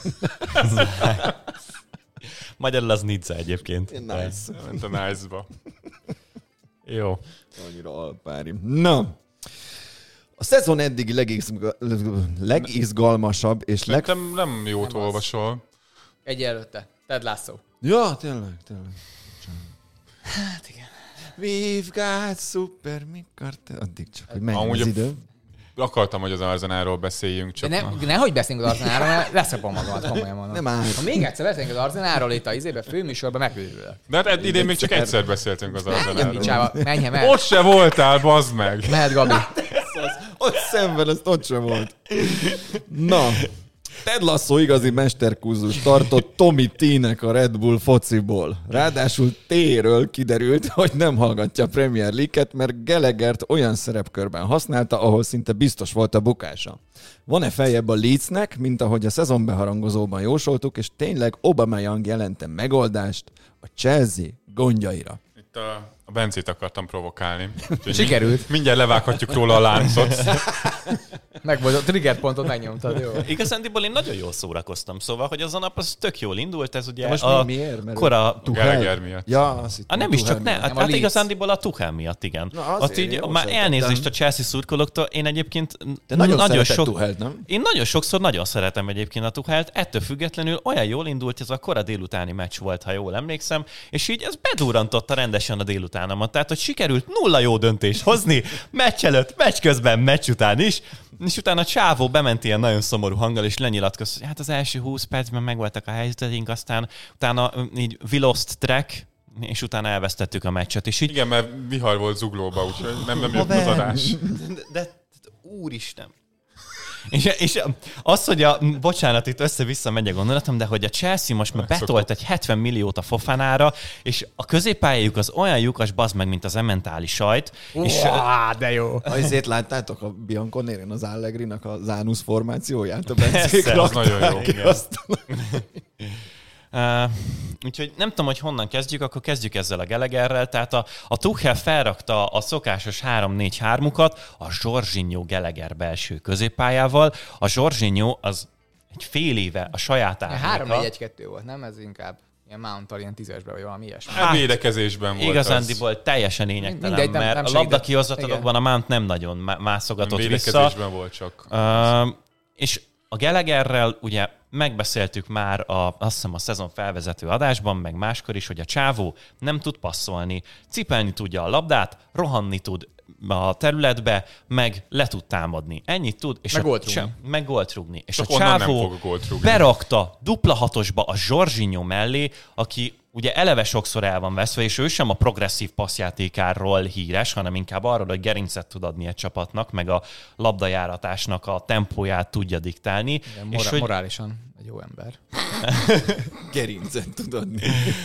Magyarul az Nizza egyébként. Nice. Ment a nice-ba. Jó. Annyira alpári. Na, a szezon eddigi legizg- legizgalmasabb és leg... Nem, nem jót nem olvasol. Egy előtte. Ted Lasso. Ja, tényleg, tényleg. Hát igen. We've got super mikor te... Addig csak, hogy menj az idő. Akartam, hogy az Arsenalról beszéljünk, csak... De ne, nehogy beszéljünk az Arsenalról, mert leszapom magamat, komolyan mondom. Nem áll. Ha még egyszer beszéljünk az Arsenalról itt a izébe, főműsorban megőrülök. De hát idén még csak egyszer beszéltünk az Arsenalról. Menjen el. Ott se voltál, bazd meg! Mehet, Gabi. Ott szemben, ezt ott sem volt. Na, Ted Lasso igazi mesterkúzus tartott Tommy T-nek a Red Bull fociból. Ráadásul T-ről kiderült, hogy nem hallgatja a Premier League-et, mert Gallaghert olyan szerepkörben használta, ahol szinte biztos volt a bukása. Van-e feljebb a Leedsnek, mint ahogy a szezonbeharangozóban jósoltuk, és tényleg Aubameyang jelente megoldást a Chelsea gondjaira? Itt a, a Bencét akartam provokálni. Sikerült. Mindjárt levághatjuk róla a láncot. Meg volt, a trigger pontot megnyomtad, jó. Igazándiból én nagyon jól szórakoztam, szóval, hogy az a nap az tök jól indult, ez ugye most a mi, miért? Mert kora... Gallagher miatt. Ja, azt hittem, Ah, nem is csak ne, hát, hát igazándiból a Tuchel miatt, igen. Na, ott így már elnézést a Chelsea szurkolóktól, én egyébként Te nagyon, nagyon sok... Tuchelt, nem? Én nagyon sokszor nagyon szeretem egyébként a Tuchelt, ettől függetlenül olyan jól indult, ez a kora délutáni meccs volt, ha jól emlékszem, és így ez bedurrantotta rendesen a délutánamat. Tehát, hogy sikerült nulla jó döntést hozni, meccs előtt, meccs közben, meccs után is, és utána a csávó bement ilyen nagyon szomorú hanggal, és lenyilatkozta, hogy hát az első húsz percben megvoltak a helyzeteink, aztán utána így we lost track, és utána elvesztettük a meccset. És így... Igen, mert vihar volt Zuglóba, úgyhogy nem, nem jött az adás. De, de úristen. És, és az, hogy a, bocsánat, itt össze-vissza megy a gondolatom, de hogy a Chelsea most már betolt egy hetven milliót a Fofanára, és a középpályájuk az olyan lyukas, bazd meg, mint az ementáli sajt. Uá, és, de jó. Azért láttátok a Bianconnéren az Allegrinak a Zánusz formációját? A Bencék az nagyon jó. Uh, úgyhogy nem tudom, hogy honnan kezdjük, akkor kezdjük ezzel a Gallagherrel. Tehát a, a Tuchel felrakta a szokásos három négy hármukat a Jorginho Gallagher belső középpályával. A Jorginho az egy fél éve a saját árnyéka. három négy egy kettő volt, nem? Ez inkább ilyen Mount-tal ilyen tízesbe, vagy valami ilyesmi. Hát védekezésben volt igazándiból az. teljesen lényegtelen, Mindegy, nem- mert nem a labda segített. kihozatodokban a Mount nem nagyon má- mászogatott vissza. Védekezésben volt csak. Uh, és a Gallagherrel ugye megbeszéltük már a, azt hiszem a szezon felvezető adásban, meg máskor is, hogy a csávó nem tud passzolni, cipelni tudja a labdát, rohanni tud a területbe, meg le tud támadni. Ennyit tud, és Meg a gólt rúgni. csa- meg gólt rúgni. És Csak a onnan nem csávó fog gólt rúgni. berakta dupla hatosba a Jorginho mellé, aki ugye eleve sokszor el van veszve, és ő sem a progresszív passzjátékáról híres, hanem inkább arról, hogy gerincet tud adni egy csapatnak, meg a labdajáratásnak a tempóját tudja diktálni. Igen, és mora- hogy, morálisan egy jó ember. Gerincet tud adni.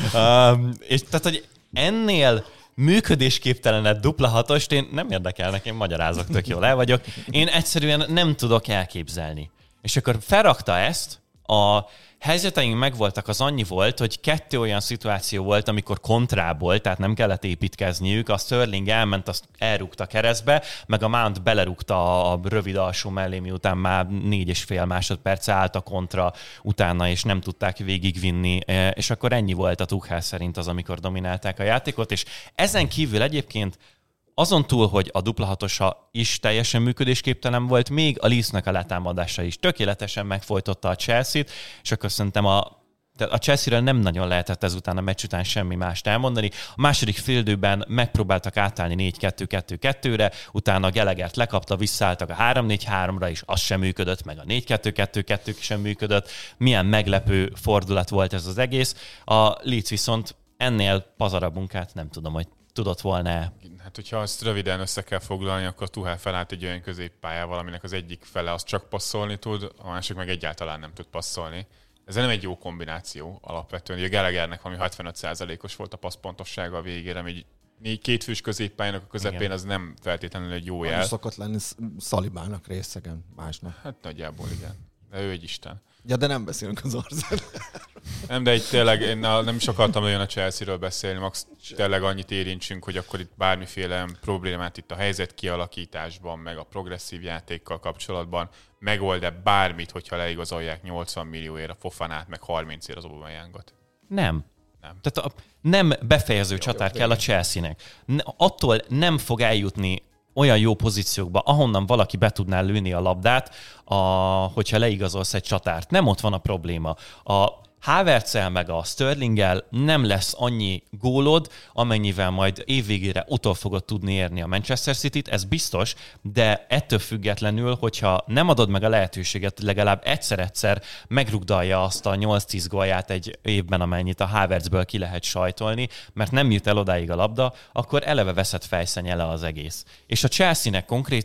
um, és tehát, hogy ennél működésképtelened dupla hatost, én nem érdekelnek, én magyarázok, tök jól el vagyok. Én egyszerűen nem tudok elképzelni. És akkor felrakta ezt, a helyzeteink megvoltak, az annyi volt, hogy kettő olyan szituáció volt, amikor kontrából, tehát nem kellett építkezniük, a Sterling elment, azt elrúgta keresztbe, meg a Mount belerúgta a rövid alsó mellé, miután már négy és fél másodperce állt a kontra utána, és nem tudták végigvinni, és akkor ennyi volt a Tuchel szerint az, amikor dominálták a játékot, és ezen kívül egyébként azon túl, hogy a dupla hatosa is teljesen működésképtelen volt, még a Leedsnek a letámadása is tökéletesen megfojtotta a Chelsea-t, és akkor szerintem a, a Chelsea-ről nem nagyon lehetett ezután a meccs után semmi mást elmondani. A második féldőben megpróbáltak átállni négy kettő kettő kettőre, utána a Gallaghert lekapta, visszaálltak a három négy háromra, és az sem működött, meg a négy kettő kettő kettő sem működött. Milyen meglepő fordulat volt ez az egész. A Leeds viszont ennél pazarabb munkát nem tudom, hogy tudott volna. Hát, hogyha azt röviden össze kell foglalni, akkor Tuchel felállt egy olyan középpályával, aminek az egyik fele az csak passzolni tud, a másik meg egyáltalán nem tud passzolni. Ez nem egy jó kombináció alapvetően. A Gallaghernek valami hetvenöt százalékos volt a passzpontossága a végére, ami egy kétfős középpályának a közepén igen. Az nem feltétlenül egy jó jel. Szokott lenni Szalibának részegen másnak. Hát nagyjából igen. De ő egy isten. Ja, de nem beszélünk az Arsenalról. Nem, de egy tényleg én nem is akartam olyan a Chelsea-ről beszélni, max tényleg annyit érintsünk, hogy akkor itt bármiféle problémát itt a helyzet kialakításban, meg a progresszív játékkal kapcsolatban megold-e bármit, hogyha leigazolják nyolcvan millióért a Fofanát, meg harmincért az Aubameyangot? Nem. Nem. Tehát a, nem befejező jó, csatár jó, kell a Chelsea-nek. Attól nem fog eljutni olyan jó pozíciókba, ahonnan valaki be tudná lőni a labdát, a, hogyha leigazolsz egy csatárt. Nem ott van a probléma. A Havertzel meg a Sterlinggel nem lesz annyi gólod, amennyivel majd évvégére utol fogod tudni érni a Manchester Cityt, ez biztos, de ettől függetlenül, hogyha nem adod meg a lehetőséget, hogy legalább egyszer-egyszer megrugdalja azt a nyolc-tíz gólját egy évben, amennyit a Havertzből ki lehet sajtolni, mert nem jut el odáig a labda, akkor eleve veszett fejszennyele az egész. És a Chelsea-nek konkrétan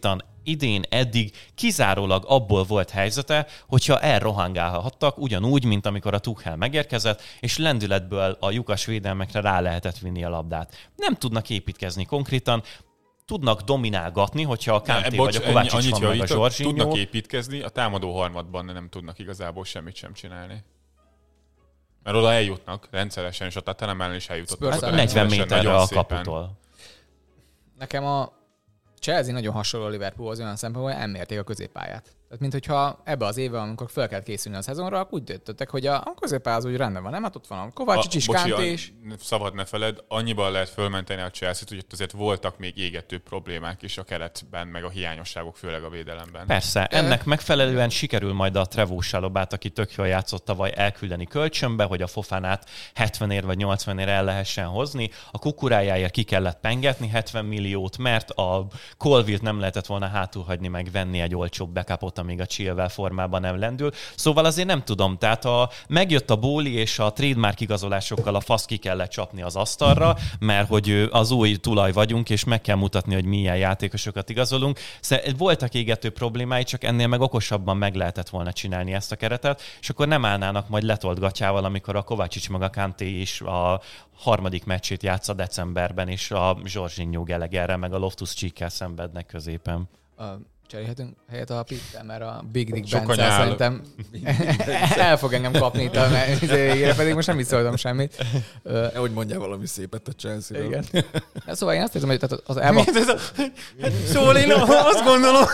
idén eddig kizárólag abból volt helyzete, hogyha elrohangálhattak, ugyanúgy, mint amikor a Tuchel megérkezett, és lendületből a lyukas védelmekre rá lehetett vinni a labdát. Nem tudnak építkezni konkrétan, tudnak dominálgatni, hogyha a Kanté vagy a Kovácsics van meg a Zsorzsinyó. Tudnak építkezni, a támadó harmadban nem tudnak igazából semmit sem csinálni. Mert oda eljutnak rendszeresen, és a Tottenham ellen is eljutottak. Hát negyven méterre a kaputól. Nekem a Chelsea nagyon hasonló Liverpoolhoz olyan szempontból, hogy elmérték a középpályát. Tehát, mint hogyha ebbe az évben, amikor fel kell készülni a szezonra, akkor úgy döntöttek, hogy a, a középpálya az úgy rendben van, nem? Hát ott van a Kovácsics is, Kanté is. Szabad ne feled, annyiban lehet fölmenteni a Chelsea-t, hogy ott azért voltak még égető problémák is a keretben, meg a hiányosságok, főleg a védelemben. Persze, ennek megfelelően sikerül majd a Trevoh Chalobát, aki tök jól játszott tavaly, elküldeni kölcsönbe, hogy a Fofánát hetvenért vagy nyolcvanért el lehessen hozni. A kukurájáért ki kellett pengetni hetven milliót, mert a Colwill-t nem lehetett volna hátul hagyni, meg venni egy olcsóbb backupot, amíg a Chilwell formában nem lendül. Szóval azért nem tudom, tehát a, megjött a bóli és a trademark igazolásokkal a fasz ki kellett csapni az asztalra, mert hogy az új tulaj vagyunk, és meg kell mutatni, hogy milyen játékosokat igazolunk. Szóval voltak égető problémái, csak ennél meg okosabban meg lehetett volna csinálni ezt a keretet, és akkor nem állnának majd letolt gatyával, amikor a Kovácsics meg a Kanté is a harmadik meccsét játsza decemberben, és a Zsorzsinyó Gallagherrel meg a Loftus-Cheekkel szenvednek középen. Uh. Cserélhetünk helyet a Pittel, mert a Big Dick Bence szerintem el fog engem kapni itt a végére, pedig most nem is szóltam semmit. Hogy mondjál valami szépet a Chelsea-ről. Igen. Szóval én azt érzem, hogy tehát az elva... Szóval én azt gondolom...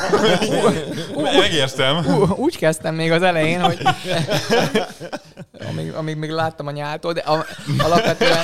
Megértem. Úgy kezdtem még az elején, hogy amíg, amíg még láttam a nyáltól, de a, alapvetően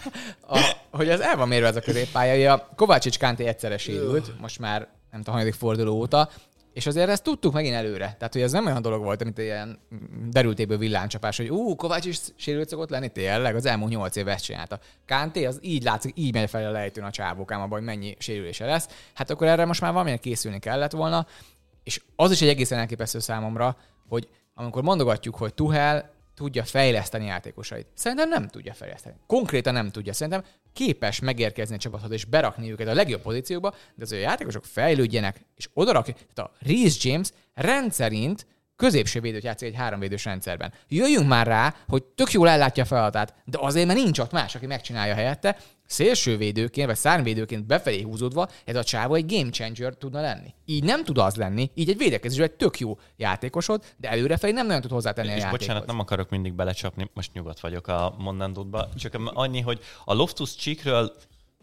a, hogy az el van mérve ez a középpálya. A Kovácsics Kanté egyszerre sérült, most már nem tudom, hanyadik forduló óta, és azért ezt tudtuk megint előre. Tehát, hogy ez nem olyan dolog volt, mint ilyen derültéből villámcsapás, hogy ú, Kovács is sérült szokott lenni, tényleg, az elmúlt nyolc év ezt csinálta. Kanté az így látszik, így megy fel a lejtőn a csávókám abban, hogy mennyi sérülése lesz. Hát akkor erre most már valamilyen készülni kellett volna, és az is egy egészen elképesztő számomra, hogy amikor mondogatjuk, hogy Tuchel tudja fejleszteni játékosait. Szerintem nem tudja fejleszteni. Konkrétan nem tudja. Szerintem képes megérkezni a csapathoz és berakni őket a legjobb pozícióba, de az ő játékosok fejlődjenek, és odarakja. Tehát a Reece James rendszerint középső védőt játszik egy háromvédős rendszerben. Jöjjünk már rá, hogy tök jól ellátja a feladatát, de azért, mert nincs ott más, aki megcsinálja helyette. Szélsővédőként, vagy szárnyvédőként befelé húzódva, ez a csávó egy game changer tudna lenni. Így nem tud az lenni, így egy védekezésben egy tök jó játékosod, de előrefelé nem nagyon tud hozzátenni a játékot. Bocsánat, nem akarok mindig belecsapni, most nyugodt vagyok a mondandódba, csak annyi, hogy a Loftus-Cheekről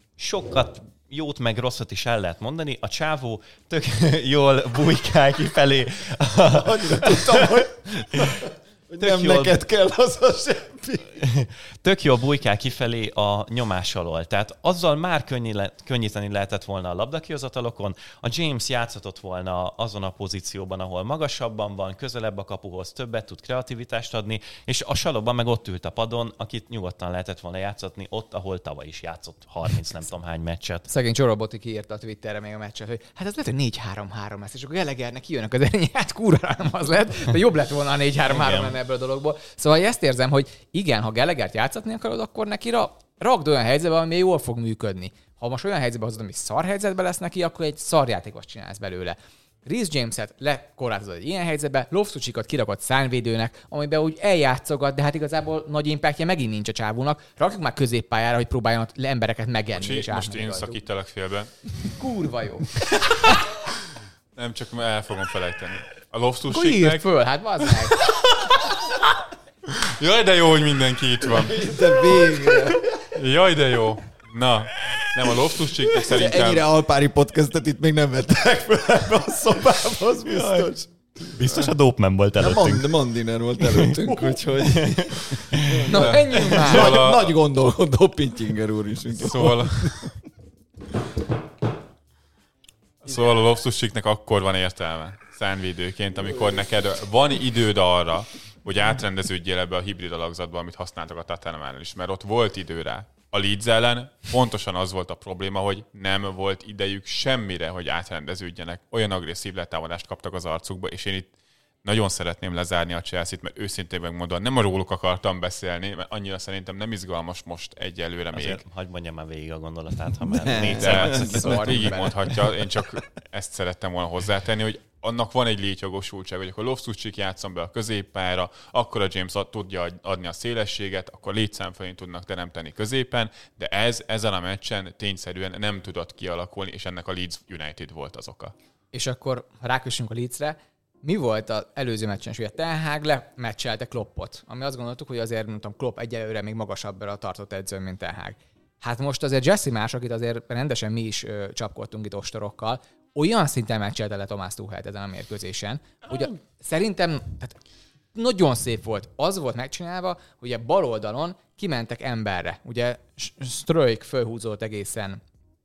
sokat jót meg rosszat is el lehet mondani. A csávó tök jól bujkál kifelé. Annyira tudtam, hogy... Hogy nem jól... neked kell az a semmi. Tök jól bujkál kifelé a nyomás alól. Tehát azzal már könnyíteni lehetett volna a labdakihozatalokon. A James játszhatott volna azon a pozícióban, ahol magasabban van, közelebb a kapuhoz, többet tud kreativitást adni, és a Chalobah meg ott ült a padon, akit nyugodtan lehetett volna játszatni ott, ahol tavaly is játszott harminc nem tudom hány meccset. Szegény Csoroboti kiírta a Twitterre még a meccset, hogy hát ez lehet, hogy négy három három lesz, és akkor Gallaghernek kijönnek az erénye, hát kurva nem az lett, de jobb lett volna a négy három három ebből a dologból. Szóval ezt érzem, hogy igen, ha Gallaghert játszatni akarod, akkor neki ra- rakd olyan helyzetbe, ami jól fog működni. Ha most olyan helyzetbe hozod, ami szar helyzetbe lesz neki, akkor egy szarjátékot csinálsz belőle. Reece James-et lekorlátozod egy ilyen helyzetbe, Loftus-Cheekot kirakod szárnyvédőnek, amiben úgy eljátszogat, de hát igazából nagy impactja megint nincs a csávónak. Rakjuk már középpályára, hogy próbáljon ott embereket megenni. Bocsi, és most én szakítelek félbe. Kurva jó. Nem, csak el fogom felejteni. A Loftus-Cheeknek... Írd föl, hát bazd meg. Jaj, de jó, hogy mindenki itt van. De végre. Jaj, de jó. Na, nem a Loftus-Cheeknek szerintem... Ennyire alpári podcastet itt még nem vettek fel ebbe a szobába, az biztos. Biztos a Dopeman volt előttünk. De Mandiner volt előttünk, úgyhogy... Na, ennyi már. Nagy, a... nagy gondolkodó Pittinger úr is. Szóval... Szóval a Loftus-Cheeknek akkor van értelme szárnyvédőként, amikor neked van időd arra, hogy átrendeződjél ebbe a hibrid alakzatba, amit használtak a Tottenhamnál is, mert ott volt idő rá. A Leeds ellen pontosan az volt a probléma, hogy nem volt idejük semmire, hogy átrendeződjenek. Olyan agresszív letámadást kaptak az arcukba, és én itt nagyon szeretném lezárni a Chelsea-t, mert őszintén megmondom, nem a róluk akartam beszélni, mert annyira szerintem nem izgalmas most egyelőre még. Azért hagyd mondjam már végig a gondolatát, ha már négyszer megszakítom. Végig mondhatja, én csak ezt szerettem volna hozzátenni, hogy annak van egy létjogosultság, hogy akkor Loftus-Cheek játszom be a középpályára, akkor a James tudja adni a szélességet, akkor létszámfölén tudnak teremteni középen, de ez ezen a meccsen tényszerűen nem tudott kialakulni, és ennek a Leeds United volt az oka. És akkor, ha rákössünk a Leedsre, mi volt az előző meccsen, hogy a Ten Hag lemeccselte Kloppot, ami azt gondoltuk, hogy azért, mondtam, Klopp egyelőre még magasabbra tartott edző, mint Ten Hag. Hát most azért Jesse Marsch, akit azért rendesen mi is ö, csapkodtunk itt ostorokkal, olyan szinten meccselte le Thomas Tuchelt ezen a mérkőzésen, hogy a, szerintem tehát nagyon szép volt. Az volt megcsinálva, hogy a bal oldalon kimentek emberre. Ugye Struijk fölhúzott egészen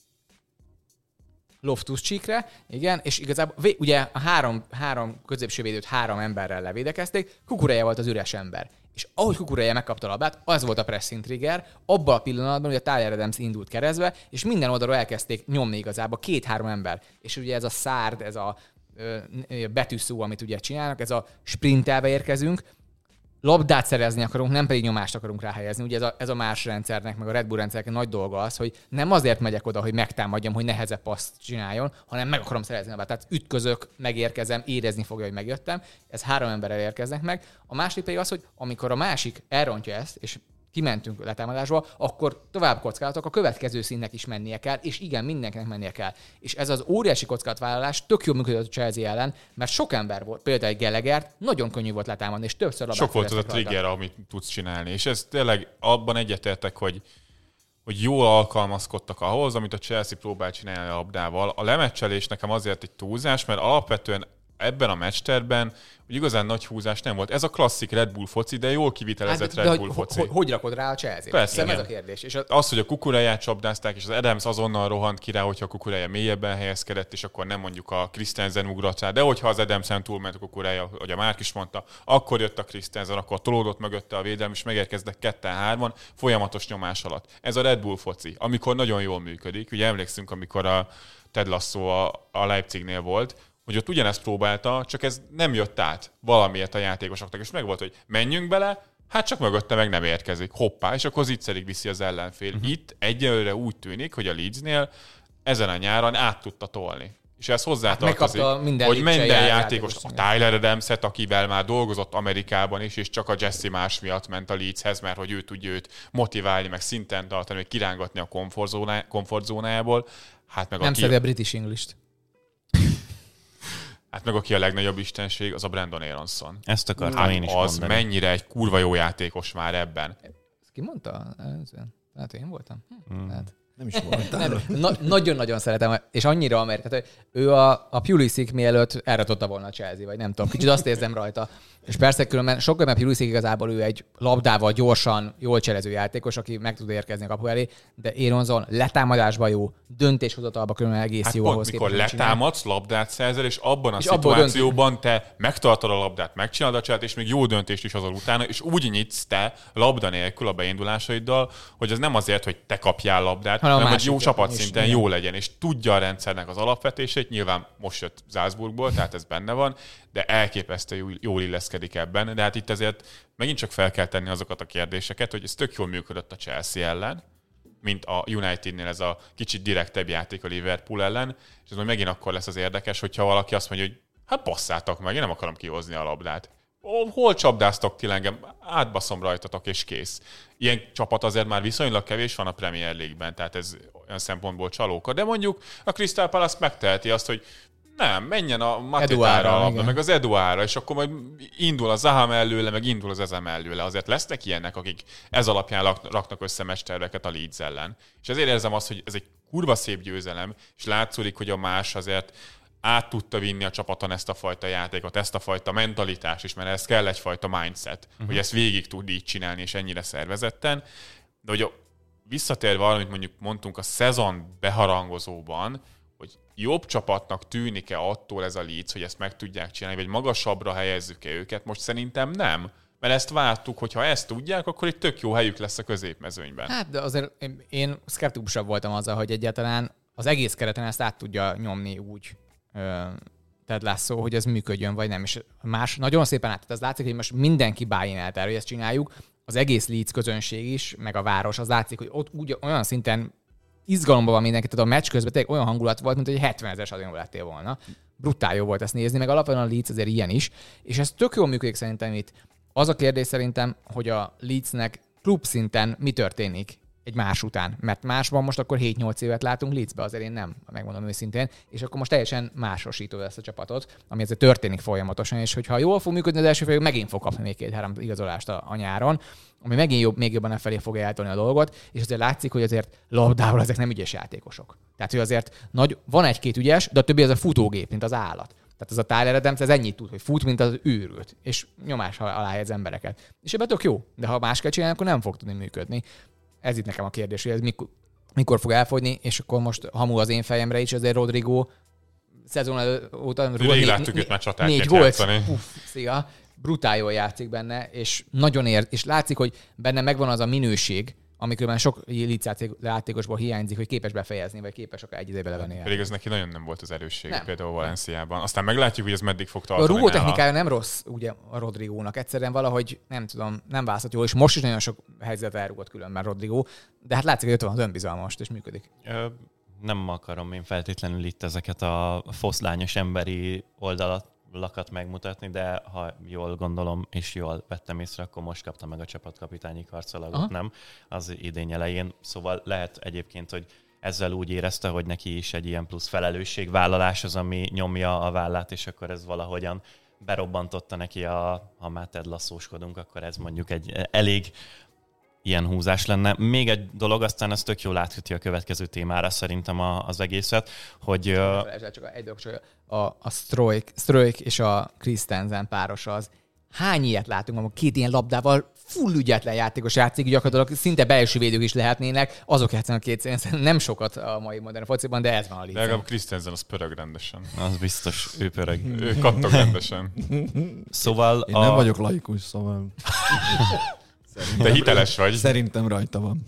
Loftus-Cheekre, igen, és igazából ugye a három, három középső védőt három emberrel levédekezték, Kukureya volt az üres ember. És ahogy Kukureya megkapta a labdát, az volt a pressing trigger, abban a pillanatban, hogy a Tyler Adams indult keresztbe, és minden oldalról elkezdték nyomni igazából két-három ember. És ugye ez a szárd, ez a ö, betűszó, amit ugye csinálnak, ez a sprintelbe érkezünk, labdát szerezni akarunk, nem pedig nyomást akarunk ráhelyezni. Ugye ez a, ez a más rendszernek, meg a Red Bull rendszernek nagy dolga az, hogy nem azért megyek oda, hogy megtámadjam, hogy nehezebb paszt csináljon, hanem meg akarom szerezni a labdát. Tehát ütközök, megérkezem, érezni fogja, hogy megjöttem. Ez három emberrel érkeznek meg. A másik pedig az, hogy amikor a másik elrontja ezt, és kimentünk letámadásba, akkor tovább kockázatok, a következő színnek is mennie kell, és igen, mindenkinek mennie kell. És ez az óriási kockázatvállalás tök jól működött a Chelsea ellen, mert sok ember volt, például egy Gallaghert, nagyon könnyű volt letámadni, és többször labdát sok volt az a trigger, amit tudsz csinálni, és ez tényleg abban egyetértek, hogy hogy jól alkalmazkodtak ahhoz, amit a Chelsea próbál csinálni a labdával. A lemecselés nekem azért egy túlzás, mert alapvetően ebben a meccsterben hogy igazán nagy húzás nem volt. Ez a klasszik Red Bull foci, de jól kivitelezett hát, Red Bull foci. Hogy, hogy rakod rá a Chelsea? Persze, ez a kérdés. És az... az, hogy a Kukureját csapdázták, és az Adams azonnal rohant ki rá, hogyha a Kukureja mélyebben helyezkedett, és akkor nem mondjuk a Christensen ugrott rá, de hogyha az Adamsen túlment a Kukureja, ahogy a Márk is mondta, akkor jött a Christensen, akkor tolódott mögötte a védelem, és megérkeztek ketten-hárman folyamatos nyomás alatt. Ez a Red Bull foci, amikor nagyon jól működik. Ugye emlékszünk, amikor a Ted Lasso a, a Leipzignél volt, hogy ott ugyanezt próbálta, csak ez nem jött át valamiért a játékosoknak, és meg volt, hogy menjünk bele, hát csak mögötte meg nem érkezik, hoppá, és akkor zicserig viszi az ellenfél. Uh-huh. Itt egyelőre úgy tűnik, hogy a Leedsnél ezen a nyáron át tudta tolni. És ez hozzátartozik, hát minden hogy minden játékos, a Tyler Adams-et, akivel már dolgozott Amerikában is, és csak a Jesse Marsch miatt ment a Leedshez, mert hogy ő tudja őt motiválni, meg szinten tartani, meg kirángatni a komfortzóná, komfortzónájából. Hát meg nem aki... szedi a British English-t. Hát meg aki a legnagyobb istenség, az a Brandon Aronson. Ezt akartam hát én is az mondani. mennyire egy kurva jó játékos már ebben. Ezt ki mondta? Hát én voltam. Hm. Hát. Nem is voltál. Na, nagyon-nagyon szeretem, és annyira amerikai, ő a, a Pulisic mielőtt elratotta volna a Chelsea, vagy nem tudom, kicsit azt érzem rajta. És persze különben sokkal, mert Pulisic igazából ő egy labdával gyorsan, jól cselező játékos, aki meg tud érkezni a kapu elé, de Aronson letámadásban jó, döntéshozatalban különben egész hát jó pont, ahhoz mikor képest. letámadsz, labdát szerzel, és abban a és szituációban te megtartod a labdát, megcsinálod a cselát, és még jó döntést is hozol utána, és úgy nyitsz te labda nélkül a beindulásaiddal, hogy az nem azért, hogy te kapjál labdát, hanem, hanem hogy jó csapatszinten jó legyen, és tudja a rendszernek az alapvetését, nyilván most jött Salzburgból, tehát ez benne van, de elképesztő jól illeszkedik ebben, de hát itt azért megint csak fel kell tenni azokat a kérdéseket, hogy ez tök jól működött a Chelsea ellen, mint a Unitednél ez a kicsit direktebb játék a Liverpool ellen, és ez majd megint akkor lesz az érdekes, hogyha valaki azt mondja, hogy hát basszátok meg, én nem akarom kihozni a labdát. Hol csapdáztok ti engem? Átbaszom rajtatok, és kész. Ilyen csapat azért már viszonylag kevés van a Premier League-ben, tehát ez olyan szempontból csalóka. De mondjuk a Crystal Palace megteheti azt, hogy nem, menjen a Matitára a labda, meg az Eduára, és akkor majd indul a Zaha mellőle, meg indul az Eze mellőle. Azért lesznek ilyenek, akik ez alapján raknak össze mesterveket a Leeds ellen. És ezért érzem azt, hogy ez egy kurva szép győzelem, és látszódik, hogy a más azért át tudta vinni a csapaton ezt a fajta játékot, ezt a fajta mentalitást is, mert ez kell egyfajta mindset, uh-huh. hogy ezt végig tud így csinálni, és ennyire szervezetten. De hogy visszatérve arra, amit mondjuk mondtunk a szezon beharangozóban, hogy jobb csapatnak tűnik-e attól ez a Leeds, hogy ezt meg tudják csinálni, vagy magasabbra helyezzük-e őket, most szerintem nem. Mert ezt vártuk, hogy ha ezt tudják, akkor egy tök jó helyük lesz a középmezőnyben. Hát, de azért én szkeptikusabb voltam azzal, hogy egyáltalán az egész kereten ezt át tudja nyomni úgy. Tehát Ted Lasso, hogy ez működjön, vagy nem. És más nagyon szépen át. Tehát az látszik, hogy most mindenki buy-in el, hogy ezt csináljuk. Az egész Leeds közönség is, meg a város, az látszik, hogy ott úgy, olyan szinten izgalomban van mindenki, tehát a meccs közben tényleg olyan hangulat volt, mint hogy hetvenezer stadionban lettél volna. Brutál jó volt ezt nézni, meg alapvetően a Leeds azért ilyen is. És ez tök jól működik szerintem itt. Az a kérdés szerintem, hogy a Leedsnek klub szinten mi történik egy más után. Mert másban most akkor hét-nyolc évet látunk Leedsbe, azért én nem, megmondom őszintén, és akkor most teljesen másosító lesz a csapatot, ami ezért történik folyamatosan, és hogyha jól fog működni az első fél, megint fog kapni még két-három igazolást a, a nyáron, ami megint jobb, még jobban felé fogja eltolni a dolgot, és azért látszik, hogy azért labdával ezek nem ügyes játékosok. Tehát, hogy azért nagy, van egy-két ügyes, de a többi az a futógép, mint az állat. Tehát ez a Tyler Adams, ez ennyit tud, hogy fut, mint az őrült, és nyomás alá helyez embereket. És ebben tök jó, de ha más kell csinálni, akkor nem fog tudni működni. Ez itt nekem a kérdés, hogy ez mikor, mikor fog elfogyni, és akkor most hamu az én fejemre is, azért Rodrigo szezon óta rég láttuk őt már csatárként négy gólt, játszani. Uff, szia, brutál jól játszik benne, és nagyon ért, és látszik, hogy benne megvan az a minőség, amikről sok Leeds játékosból hiányzik, hogy képes befejezni, vagy képes akár egy időbe levenni. Pedig ez neki nagyon nem volt az erőssége, nem. Például Valenciában. Aztán meglátjuk, hogy ez meddig fog tartani. A rúgó technikája nem rossz, ugye a Rodrigónak. Egyszerűen valahogy, nem tudom, nem választott jól, és most is nagyon sok helyzet elrúgott különben Rodrigo, de hát látszik, hogy ott van az önbizalma most, és működik. Ö, nem akarom én feltétlenül itt ezeket a foszlányos emberi oldalat lakat megmutatni, de ha jól gondolom és jól vettem észre, akkor most kapta meg a csapatkapitányi karcalagot, Aha. nem? Az idény elején. Szóval lehet egyébként, hogy ezzel úgy érezte, hogy neki is egy ilyen plusz felelősségvállalás az, ami nyomja a vállát, és akkor ez valahogyan berobbantotta neki, a, ha már Ted Lasso-skodunk, akkor ez mondjuk egy elég ilyen húzás lenne. Még egy dolog, aztán ez tök jól átköti a következő témára szerintem a, az egészet, hogy... Uh... Csak egy dolog, csak a, a Stroik, Stroik és a Christensen páros az. Hány ilyet látunk, amikor két ilyen labdával full ügyetlen játékos játszik, gyakorlatilag szinte belső védők is lehetnének, azok játszanak két szépen, nem sokat a mai modern fociban, de ez van a Leeds. Legalább Christensen az pörög rendesen. Az biztos, ő pörög. Ő kattog rendesen. Szóval Én a... nem vagyok laikus, szóval... Szerintem, Te hiteles vagy. Szerintem rajta van.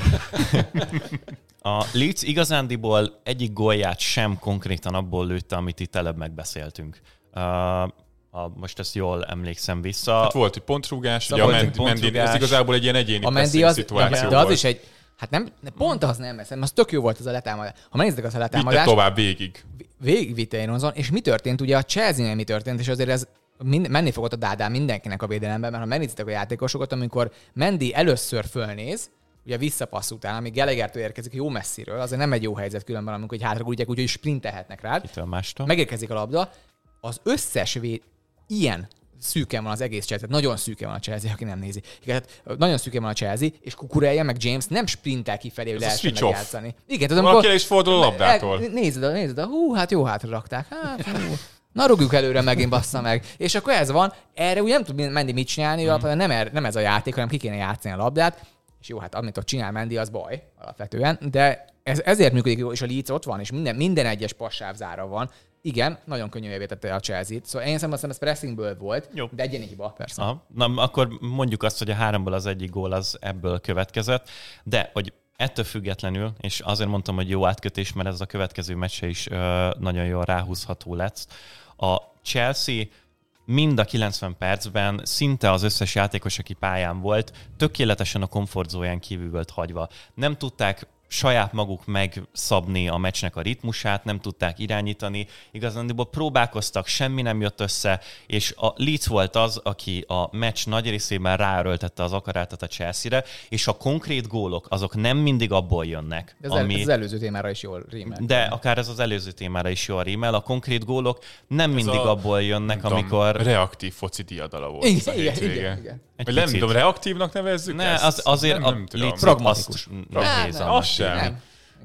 A Leeds igazándiból egyik gólját sem konkrétan abból lőtte, amit itt előbb megbeszéltünk. Uh, a, most ezt jól emlékszem vissza. Hát volt egy pontrúgás, ugye a Mendy, Mendy, ez igazából egy ilyen egyéni a Mendy az, szituáció de az volt. is egy, hát nem, pont az nem, mert az tök jó volt az a letámadás. Ha megnézitek az a letámadást... Vitte tovább végig. Végigvitte Aronson, és mi történt? Ugye a Chelsea-nél mi történt, és azért ez mind, menni fogott a dádán mindenkinek a védelemben, mert ha megnézitek a játékosokat, amikor Mendy először fölnéz, ugye visszapassz után, amíg Gallagher-től érkezik jó messziről, azért nem egy jó helyzet különben, amikor hogy hátragújtják, úgyhogy sprintelhetnek rád. Megérkezik a labda, az összes véd, ilyen szűken van az egész Chelsea, nagyon szűken van a Chelsea, aki nem nézi. Igen, nagyon szűken van a Chelsea, és Cucurella meg James nem sprintel kifelé, hogy lehessen megjátszani. Igen, tudom, valaki el is fordul a labdától. Nézd, nézd, hú, hát jó hátra rakták. Hát, hú. Na, rúgjuk előre megint, bassza meg. És akkor ez van, erre úgy nem tud Mendy mit csinálni, hmm. nem, er, nem ez a játék, hanem ki kéne játszani a labdát. És jó, hát amit ott csinál Mendy, az baj alapvetően, de ez, ezért működik jó, és a Leeds ott van, és minden, minden egyes passáv zára van. Igen, nagyon könnyűvé tette a Chelsea-t. Szóval én szerintem ez pressingből volt, jó. De egyéni hiba, persze. Aha. Na, akkor mondjuk azt, hogy a háromból az egyik gól az ebből következett, de hogy ettől függetlenül, és azért mondtam, hogy jó átkötés, mert ez a következő meccse is uh, nagyon jól ráhúzható lesz. A Chelsea mind a kilencven percben szinte az összes játékos, aki pályán volt, tökéletesen a komfortzóján kívül volt hagyva. Nem tudták saját maguk megszabni a meccsnek a ritmusát, nem tudták irányítani, igazándiból próbálkoztak, semmi nem jött össze, és a Leeds volt az, aki a meccs nagy részében ráerőltette az akarátot a Chelsea-re, és a konkrét gólok, azok nem mindig abból jönnek. Ez, ami... ez az előző témára is jól rímel. De akár ez az előző témára is jól rímel, a konkrét gólok nem ez mindig a... abból jönnek, tudom, amikor... reaktív foci diadala volt igen, ez a hétvége. Igen, igen. Vagy nem tudom, reaktívnak nevezzük ne, ezt? Az, azért nem, a nem tudom. pragmatikus. Nehéz nem, az sem. Nem.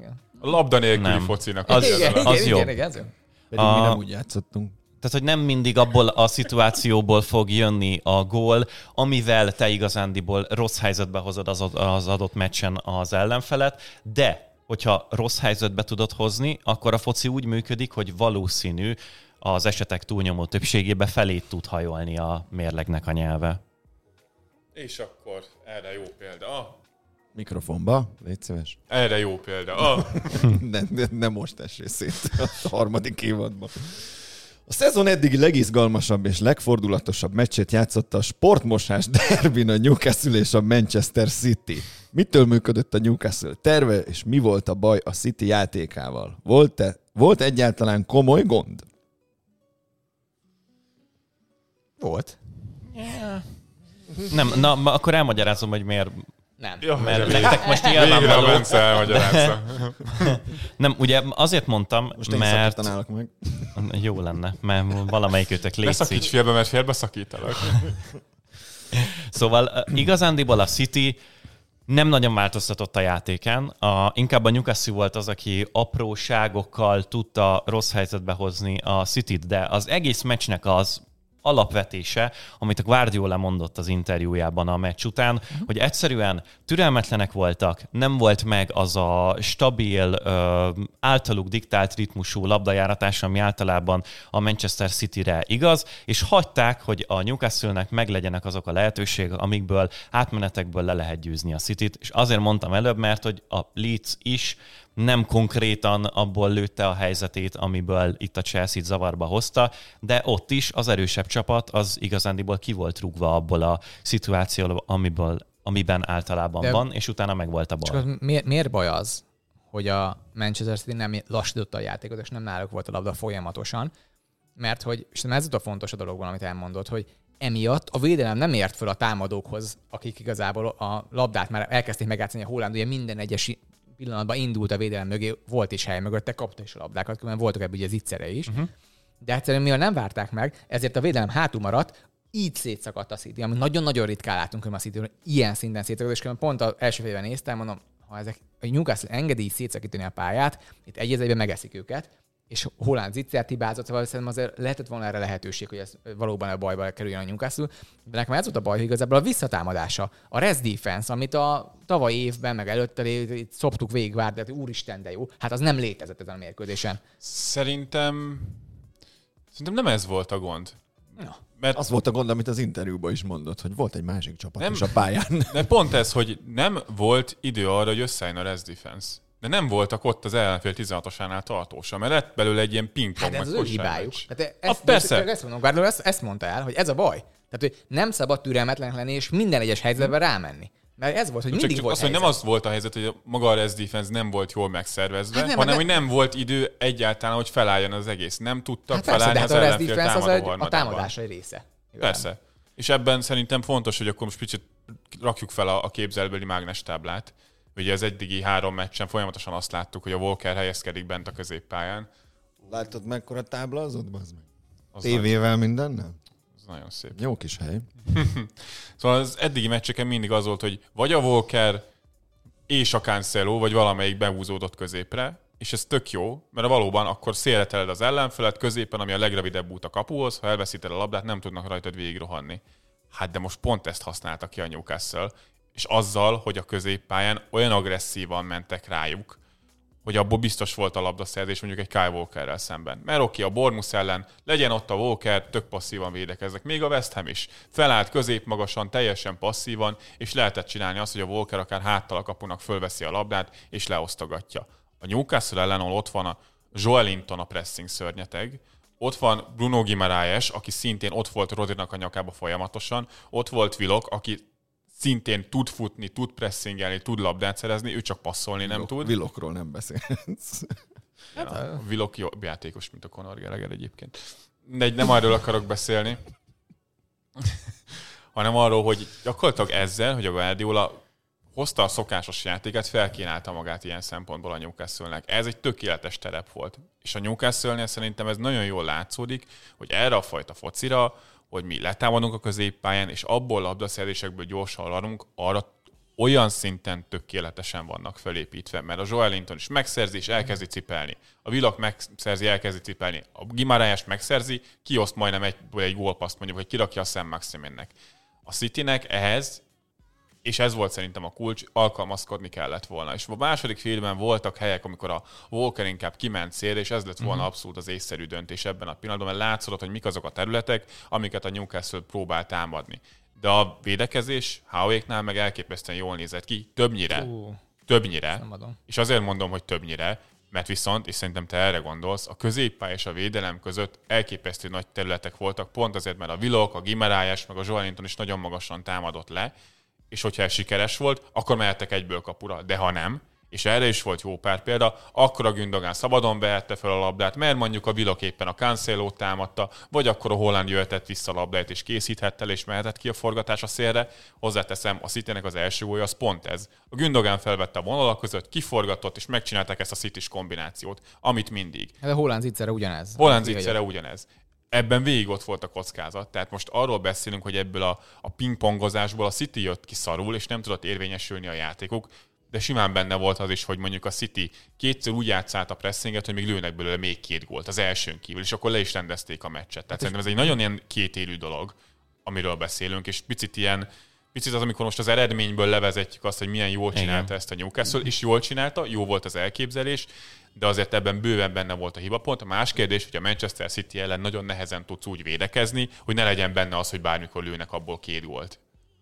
A labda nélküli nem. Focinak. Az, igen, az igen, jó. Igen, igen, igen. Pedig a... mi nem úgy játszottunk. Tehát, hogy nem mindig abból a szituációból fog jönni a gól, amivel te igazándiból rossz helyzetbe hozod az, az adott meccsen az ellenfelet, de hogyha rossz helyzetbe tudod hozni, akkor a foci úgy működik, hogy valószínű az esetek túlnyomó többségében felét tud hajolni a mérlegnek a nyelve. És akkor erre jó példa. Ah. Mikrofonba, légy szíves. Erre jó példa. Ah. ne, ne, ne most essél szét a harmadik évadban. A szezon eddigi legizgalmasabb és legfordulatosabb meccsét játszotta a sportmosás derbin a Newcastle és a Manchester City. Mitől működött a Newcastle terve, és mi volt a baj a City játékával? Volt-e, volt egyáltalán komoly gond? Volt. Yeah. Nem, na, akkor elmagyarázom, hogy miért. Nem. Ja, Mert végre, nektek most végre a nyilvánvaló. Bence elmagyarázza. Nem, ugye azért mondtam, Most én mert... szakítanálok meg. Jó lenne, mert valamelyikőtök Ne szakíts létszik. félbe, mert félbe szakítalak. Szóval igazándiból a City nem nagyon változtatott a játékán. A, inkább a Newcastle volt az, aki apróságokkal tudta rossz helyzetbe hozni a Cityt, de az egész meccsnek az alapvetése, amit a Guardiola mondott az interjújában a meccs után, uh-huh. hogy egyszerűen türelmetlenek voltak, nem volt meg az a stabil, ö, általuk diktált ritmusú labdajáratás, ami általában a Manchester Cityre igaz, és hagyták, hogy a Newcastle-nek meglegyenek azok a lehetőségek, amikből átmenetekből le lehet győzni a Cityt, és azért mondtam előbb, mert hogy a Leeds is nem konkrétan abból lőtte a helyzetét, amiből itt a Chelsea-t zavarba hozta, de ott is az erősebb csapat az igazándiból ki volt rúgva abból a szituációból, amiből, amiben általában de van, és utána meg volt a baj. Csak miért, miért baj az, hogy a Manchester City nem lassította a játékot, és nem náluk volt a labda folyamatosan, mert hogy, és ez a fontos a dologban, amit elmondott, hogy emiatt a védelem nem ért föl a támadókhoz, akik igazából a labdát már elkezdték megjátszani, a Haaland ugye minden egyes pillanatban indult a védelem mögé, volt is hely mögötte, kapta is a labdákat, különben voltak ebből ugye zicsere is, uh-huh. de egyszerűen mivel nem várták meg, ezért a védelem hátul maradt, így szétszakadt a City, ami nagyon-nagyon ritkán látunk a City-ről, ilyen szinten szétszakadt, és pont az első félben néztem, mondom, ha ezek a Newcastle engedi szétszakítani a pályát, itt egy egyben megeszik őket, és Haaland zicsert hibázott, szóval szerintem azért lehetett volna erre lehetőség, hogy ez valóban a bajba kerüljön a Newcastle. De nekem ez volt a baj, hogy igazából a visszatámadása, a rest defense, amit a tavalyi évben, meg előtte itt szoptuk végig vár, de úristen, de jó, hát az nem létezett ezen a mérkőzésen. Szerintem, szerintem nem ez volt a gond. Na. Mert az volt a gond, amit az interjúban is mondott, hogy volt egy másik csapat nem, is a pályán. De pont ez, hogy nem volt idő arra, hogy összeálljon a rest defense. De nem voltak ott az ellenfél tizenhatosánál tartósan, mert lett belőle egy ilyen pingpong. Hát ez az ő hibájuk. Tehát ezt, ah, persze. Ezt, mondom, ezt, ezt mondta el, hogy ez a baj. Tehát, hogy nem szabad türelmetlen lenni, és minden egyes helyzetben rámenni. Mert ez volt, hogy mindig csak, csak volt az, helyzet. hogy nem az volt a helyzet, hogy maga a rest defense nem volt jól megszervezve, hát nem, hanem, hogy nem volt idő egyáltalán, hogy felálljon az egész. Nem tudtak hát persze, felállni de az hát a ellenfél defense az támadó egy, a támadás egy része. Igazán. Persze. És ebben szerintem fontos, hogy akkor most picit rakjuk fel a, a képzelbeli mágnestáblát. Ugye az eddigi három meccsen folyamatosan azt láttuk, hogy a Walker helyezkedik bent a középpályán. Látod mekkora tábla az ott, bazd meg? Az Tévével mindennel? Az nagyon szép. Jó kis hely. Szóval az eddigi meccseken mindig az volt, hogy vagy a Walker és a Cancelo, vagy valamelyik behúzódott középre, és ez tök jó, mert valóban akkor szélreteled az ellenfelet középen, ami a legrövidebb út a kapuhoz, ha elveszíted a labdát, nem tudnak rajtad végigrohanni. Hát de most pont ezt használta ki a Newcastle, és azzal, hogy a középpályán olyan agresszívan mentek rájuk, hogy abból biztos volt a labdaszerzés mondjuk egy Kyle Walkerrel szemben. Mert oké, a Bournemouth ellen legyen ott a Walker, tök passzívan védekeznek. Még a West Ham is. Felállt középmagasan, teljesen passzívan, és lehetett csinálni azt, hogy a Walker akár háttal a kapunak fölveszi a labdát, és leosztogatja. A Newcastle ellen, ahol ott van a Joelinton, a pressing szörnyeteg, ott van Bruno Guimaraes, aki szintén ott volt Rodrinak a nyakába folyamatosan, ott volt Willock, aki szintén tud futni, tud pressingelni, tud labdát szerezni, ő csak passzolni nem tud. Willockról nem beszélhetsz. Ja, a Willock jobb játékos, mint a Conor Gallagher egyébként. De nem arról akarok beszélni, hanem arról, hogy gyakorlatilag ezzel, hogy a Guardiola hozta a szokásos játékát, felkínálta magát ilyen szempontból a Newcastle-nek. Ez egy tökéletes terep volt. És a Newcastle-nél szerintem ez nagyon jól látszódik, hogy erre a fajta focira, hogy mi letámadunk a középpályán, és abból labdaszerzésekből gyorsan larunk, arra olyan szinten tökéletesen vannak felépítve, mert a Joelinton is megszerzi, és elkezdi cipelni. A Willock megszerzi, elkezdi cipelni. A Guimaraes megszerzi, kioszt majdnem egy, egy gólpaszt, mondjuk, hogy kirakja a Sam Maximinnek. A Citynek ehhez, és ez volt szerintem a kulcs, alkalmazkodni kellett volna. És a második félben voltak helyek, amikor a Walker inkább kiment szélre, és ez lett volna uh-huh. abszolút az észszerű döntés ebben a pillanatban, mert látszott, hogy mik azok a területek, amiket a Newcastle próbál támadni. De a védekezés Howe-éknál meg elképesztően jól nézett ki, többnyire, uh, többnyire, és azért mondom, hogy többnyire, Mert viszont, és szerintem te erre gondolsz, a középpálya és a védelem között elképesztő nagy területek voltak, pont azért, mert a Willock, a Guimaraes, meg a Joelinton is nagyon magasan támadott le, és hogyha ez sikeres volt, akkor mehettek egyből kapura. De ha nem, és erre is volt jó pár példa, akkor a Gündogan szabadon behette fel a labdát, mert mondjuk a Willock éppen a Cancelót támadta, vagy akkor a Holland jöhetett vissza a labdát, és készíthette el, és mehetett ki a forgatás a szélre. Hozzáteszem, a Citynek az első gólja az pont ez. A Gündogan felvette a vonalak között, kiforgatott, és megcsinálták ezt a Citys kombinációt, amit mindig. Hát a Holland zicere ugyanez. Holland zicere ugyanez. Ebben végig ott volt a kockázat. Tehát most arról beszélünk, hogy ebből a, a pingpongozásból a City jött ki szarul, és nem tudott érvényesülni a játékuk, de simán benne volt az is, hogy mondjuk a City kétszer úgy játszált a pressinget, hogy még lőnek belőle még két gólt az elsőn kívül, és akkor le is rendezték a meccset. Tehát szerintem ez egy nagyon ilyen kétélű dolog, amiről beszélünk, és picit ilyen, picit az, amikor most az eredményből levezetjük azt, hogy milyen jól csinálta Igen. ezt a Newcastle, és jól csinálta, jó volt az elképzelés, de azért ebben bőven benne volt a hibapont. A más kérdés, hogy a Manchester City ellen nagyon nehezen tudsz úgy védekezni, hogy ne legyen benne az, hogy bármikor lőnek abból két gólt.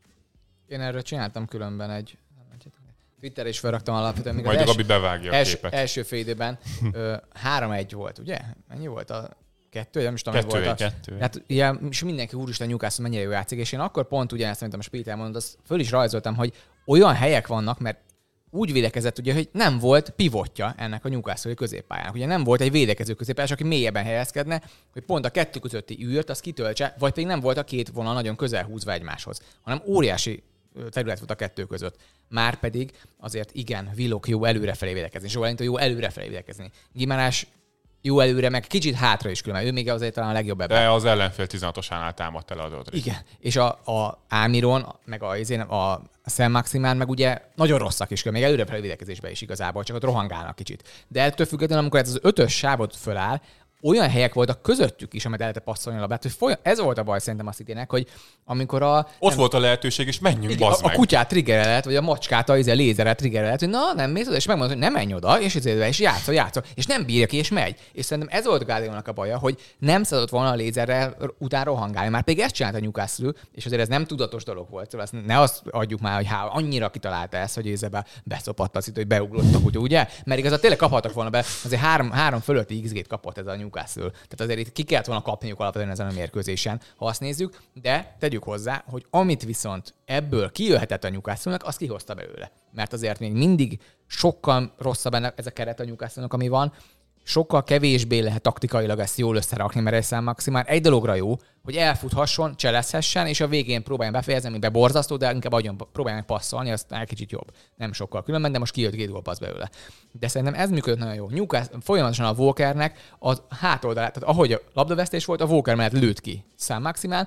Én erről csináltam különben egy Twitter is felraktam alapvetően. Még Majd az Gabi bevágja els, a képet. Első fél időben három egy volt, ugye? Mennyi volt a kettő? Nem is tudom, kettő, volt a... kettő. Hát ugye, és mindenki úristen Newcastle mennyire jó játszik, és én akkor pont ugyanezt, amit a Split elmondott, azt föl is rajzoltam, hogy olyan helyek vannak, mert úgy védekezett, ugye, hogy nem volt pivotja ennek a Newcastle középpályának. Ugye nem volt egy védekező középpályás, aki mélyebben helyezkedne, hogy pont a kettő közötti űrt, az kitöltse, vagy pedig nem volt a két vonal nagyon közel húzva egymáshoz, hanem óriási terület volt a kettő között. Márpedig azért igen, Willock jó előrefelé védekezni, Joelinton jó előrefelé védekezni. Guimaraes jó előre, meg kicsit hátra is különben. Ő még azért talán a legjobb ebben. De az ellenfél tizenhatosánál támadt el a Rodri. Igen, és a, a Almiron, meg a, a, a Saint-Maximin, meg ugye nagyon rosszak is, még előrefelé védekezésben is igazából, csak ott rohangálnak kicsit. De ettől függetlenül, amikor ez az ötös sávot föláll, olyan helyek voltak közöttük is, amit el lehetett passzolni a labdát, hogy folyam... ez volt a baj szerintem a Citynek, hogy amikor a... Ott nem, volt a lehetőség, és menjünk, igen, bazd a, meg. a kutyát triggerelt, vagy a macskát, a izé, lézeret triggerelt, hogy na, nem mész oda, és megmondod, hogy nem menj oda, és, izé, és játszol, játszol, és nem bírja ki, és megy. És szerintem ez volt Guardiolanak a baja, hogy nem szabadott volna a lézerrel után rohangálni. Már pedig ezt csinálta a Newcastle, és azért ez nem tudatos dolog volt. Szóval ne azt adjuk már, hogy há, annyira kitalálta ezt, hogy ézebe beszopadt az itt, hogy beugrottak, úgy, ugye? Mert igazán tényleg kaphattak volna be, azért három, három fölötti iksz gét kapott ez a Newcastle. Tehát azért itt ki kellett volna kapniuk alapvetően ezen a mérkőzésen, ha azt nézzük, de tegyük hozzá, hogy amit viszont ebből kijöhetett a Newcastle-nek, azt kihozta belőle. Mert azért még mindig sokkal rosszabb ez a keret a Newcastle-nak, ami van, sokkal kevésbé lehet taktikailag ezt jól összerakni, mert ez Saint-Maximin egy dologra jó, hogy elfuthasson, cselezhessen, és a végén próbáljon befejezni, amiben borzasztó, de inkább agyon próbálják passzolni, az egy kicsit jobb. Nem sokkal különben, de most kijött két gólpassz belőle. De szerintem ez működött nagyon jó. Newcastle folyamatosan a Walkernek az hátoldalát, tehát ahogy a labdavesztés volt, a Walker mellett lőtt ki Saint-Maximin,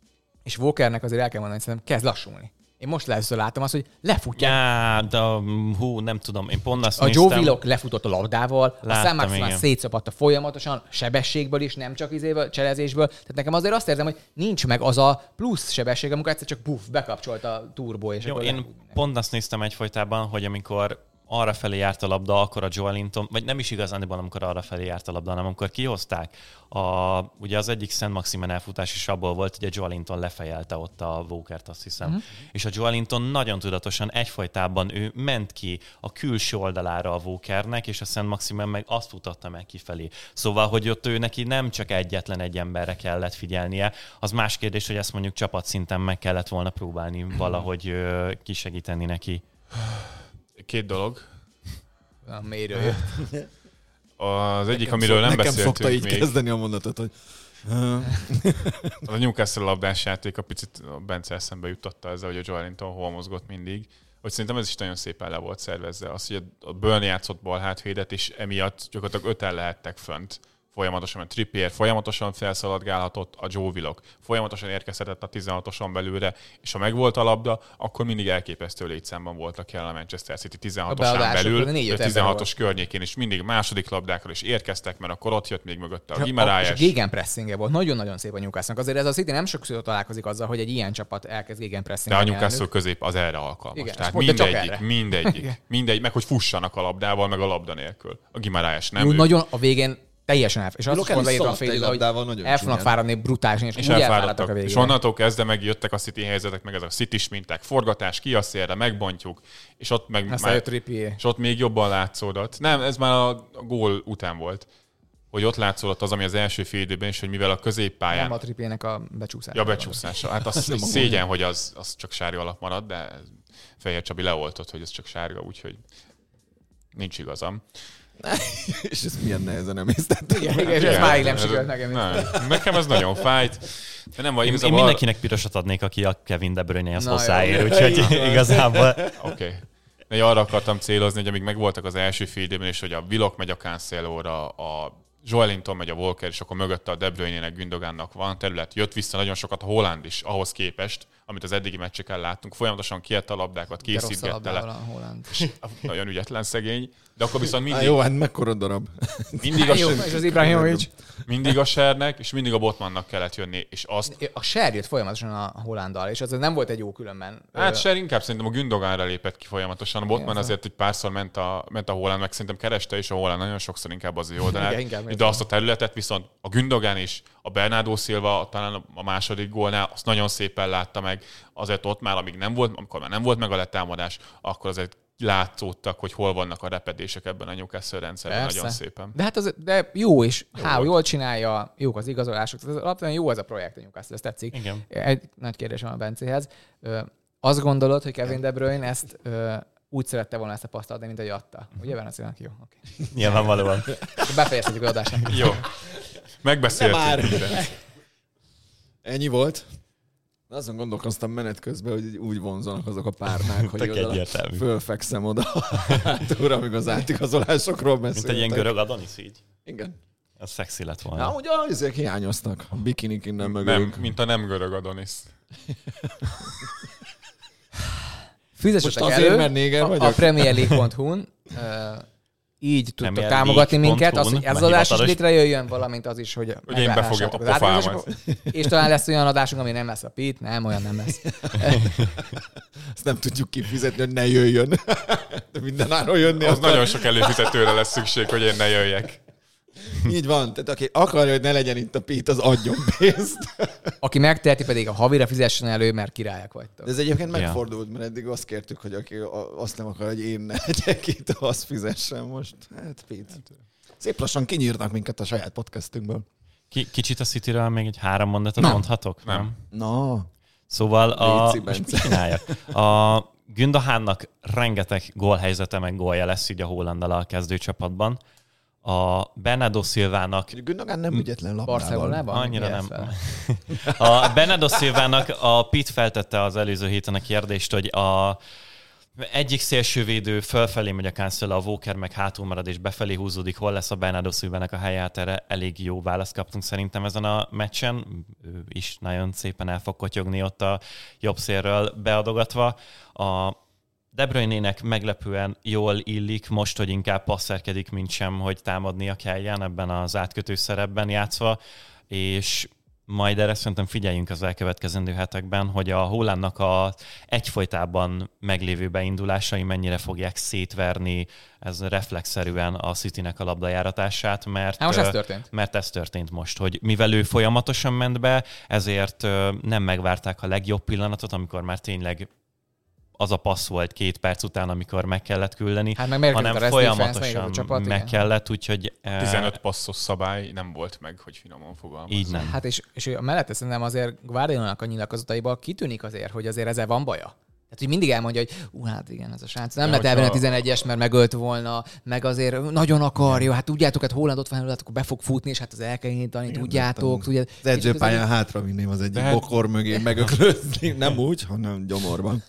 és Walkernek azért el kell mondani, hogy szerintem kezd lassulni. Én most először látom azt, hogy lefutják. Já, de hú, nem tudom, én pont azt a néztem. Joe Willock lefutott a labdával, Láttam, a Saint-Maximin szétszapadta folyamatosan, sebességből is, nem csak izével, cselezésből. Tehát nekem azért azt érzem, hogy nincs meg az a plusz sebesség, amikor egyszer csak puff, bekapcsolta a turbo. És Jó, akkor én lefut. pont azt néztem egyfolytában, hogy amikor arra felé járt a labda, akkor a Joelinton, vagy nem is igazán, amikor arra felé járt a labda, hanem amikor kihozták. A, ugye az egyik Saint-Maximin elfutás is abból volt, hogy a Joelinton lefejelte ott a Walkert, azt hiszem. Uh-huh. És a Joelinton nagyon tudatosan egyfolytában ő ment ki a külső oldalára a Walkernek, és a Saint-Maximin meg azt futotta meg kifelé. Szóval, hogy ott ő neki nem csak egyetlen egy emberre kellett figyelnie, az más kérdés, hogy ezt mondjuk csapatszinten meg kellett volna próbálni valahogy ö, kisegíteni neki. Két dolog. A mélyről jött. Az egyik, nekem amiről nem nekem beszéltünk szokta így még. kezdeni a mondatot, hogy... Az a Newcastle labdás játék a picit a Bence eszembe juttatta ezzel, hogy a Joelinton hol mozgott mindig. Hogy szerintem ez is nagyon szépen le volt szervezve. Az, hogy a Burn játszott balhátvédet, és emiatt gyakorlatilag öten lehettek fönt. Folyamatosan a Trippier folyamatosan felszaladgálhatott, a Joe Willock folyamatosan érkezhetett a tizenhatoson belőle, és ha megvolt a labda, akkor mindig elképesztő létszámban voltak jelen a Manchester City tizenhatosán belül, a tizenhatos környékén is mindig második labdákra is érkeztek, mert akkor ott jött még mögötte a Guimaraes. És a gegenpressinge volt. Nagyon-nagyon szép a Newcastle-nak. Azért ez a City nem sokszor találkozik azzal, hogy egy ilyen csapat elkezd gegenpressingelni. De a Newcastle közép az erre alkalmas. Igen, tehát mindegyik, mindegyik, mindegyik, mindegyik, meg hogy fussanak a labdával, meg a labda nélkül. A Guimaraes nem. Jó, nagyon a végén Teljesen elf. És azt is pont leírtam a fél időben, hogy el fognak fáradni brutálisan, és, és úgy elfáradtak a végén. És onnantól kezdve megjöttek a City helyzetek, meg ez a City-s minták, forgatás, ki a szélre, megbontjuk, és ott, meg, már, és ott még jobban látszódott. Nem, ez már a gól után volt. Hogy ott látszódott az, ami az első fél időben is, hogy mivel a középpályán... Nem a Trippiének a becsúszása. Ja, becsúszása. Hát az szégyen, hogy az, az csak sárga alap marad, de Fehér Csabi leoltott, hogy ez csak sárga, úgyhogy nincs igazam. És ezt milyen nehezen emésztettem. Igen, igen, és ez máig nem sikerült nekem. Nekem ez nagyon fájt. De nem, én, én mindenkinek pirosat adnék, aki a Kevin De Bruyne-hez hozzáér, úgyhogy igazából... Oké. Okay. De arra akartam célozni, hogy amíg megvoltak az első fél időben, és hogy a Willock megy a Cancelóra, a Joelinton megy a Walker, és akkor mögötte a De Bruyne-nek, Gündogánnak van terület. Jött vissza nagyon sokat a Haaland is ahhoz képest, amit az eddigi meccseken láttunk. Folyamatosan kiette a labdákat, készítgette le. Nagyon ügyetlen szegény. De akkor viszont mindig... Á, jó, hát mekkora darab. Mindig a, jó, és az Ibrahimovic. Mindig a Shernek, és mindig a Botmannak kellett jönni. És azt... A Sher jött folyamatosan a Hollanddal, és az nem volt egy jó különben. Hát Sher inkább szerintem a Gündogánra lépett ki folyamatosan. A Botman azért egy párszor ment a, ment a Haaland, meg szerintem kereste, és a Haaland nagyon sokszor inkább az ő oldalát. De azt a területet viszont a Gündogán is, a Bernardo Silva talán a második gólnál azt nagyon szépen látta meg. Azért ott már, amíg nem volt, amikor már nem volt meg a letámadás, akkor azért látszódtak, hogy hol vannak a repedések ebben a Newcastle rendszerben. Persze. Nagyon szépen. De hát az, de jó is. Jó Há, jól csinálja, jók az igazolások. Ez alapvetően jó ez a projekt a Newcastle, ez tetszik. Igen. Egy nagy kérdésem a Bencéhez. Ö, azt gondolod, hogy Kevin De Bruyne ezt ö, úgy szerette volna ezt a paszt adni, mint ahogy adta? Ugye, Bencének? Jó, oké. Okay. Nyilvánvalóan. Befejezhetjük az adását. Jó. Megbeszéltük. Ennyi volt. De azon gondolkoztam menet közben, hogy úgy vonzanak azok a párnák, hogy oda fölfekszem oda hátulra, amíg az átigazolásokról beszéltek. Mint egy ilyen görög Adonis így. Igen. Az szexi lett volna. Na, ugye ezek hiányoztak. A bikinik innen mögülünk. Nem, mint a nem görög Adonis. Fizessetek elő mert néger a, a Premier League pont hu-n. Uh, így tudtok támogatni minket, az, hogy ez az adás is létrejöjjön, valamint az is, hogy hogy én befogjam a pofámat. És talán lesz olyan adásunk, ami nem lesz a Pete, nem, olyan nem lesz. Ezt nem tudjuk kifizetni, hogy ne jöjjön. De minden áron jönni. Az akar. Nagyon sok előfizetőre lesz szükség, hogy én ne jöjjek. Így van, tehát aki akarja, hogy ne legyen itt a Pete, az adjon pénzt. Aki megteheti, pedig a havira fizessen elő, mert királyok vagytok. De ez egyébként megfordult, mert eddig azt kértük, hogy aki azt nem akar, hogy én ne legyek itt, azt fizessen most. Hát Pete. Szép lassan kinyírnak minket a saját podcastünkből. Ki, kicsit a Cityről még egy három mondatot no. mondhatok? Nem. No. Szóval a... Most mit csináljak? A Gündogánnak rengeteg gólhelyzete meg gólja lesz így a Hollanddal a kezdőcsapatban. A Bernardo Silvának... Gündogán nem ügyetlen labdával. Barcelonában? Annyira nem. A Bernardo Silvának a Pitt feltette az előző héten a kérdést, hogy a egyik szélsővédő fölfelé megy a Cancelo, a Walker meg hátul marad és befelé húzódik, hol lesz a Bernardo Silvának a helye, hát erre elég jó választ kaptunk szerintem ezen a meccsen. Ő is nagyon szépen el fog kotyogni ott a jobb szélről beadogatva. A De Bruyne-nek meglepően jól illik most, hogy inkább passzerkedik, mint sem, hogy támadnia kelljen ebben az átkötő szerepben játszva, és majd erre szerintem figyeljünk az elkövetkezendő hetekben, hogy a Haalandnak a egyfolytában meglévő beindulásai mennyire fogják szétverni ez reflexzerűen a Citynek a labdajáratását, mert, hát most ez történt. mert ez történt most, hogy mivel ő folyamatosan ment be, ezért nem megvárták a legjobb pillanatot, amikor már tényleg az a passz volt két perc után, amikor meg kellett küldeni, hát meg hanem folyamatosan csapat, meg igen. kellett, úgyhogy... tizenöt passzos szabály nem volt meg, hogy finoman fogalmazom. Így nem. Hát és, és a mellette szerintem azért Guardiolnak a nyilatkozataiból kitűnik azért, hogy azért ezzel van baja. Tehát, hogy mindig elmondja, hogy ú, hát igen, ez a srác nem lett elvenni a tizenegyes, mert megölt volna, meg azért nagyon akarja, hát tudjátok, hát Haaland ott van, akkor be fog futni, és hát az el kell indítani, tudjátok. tudjátok. Az edzőpályán azért... hátra vinném az egyik bokor mögé megöklözni. Nem úgy, hanem gyomorban.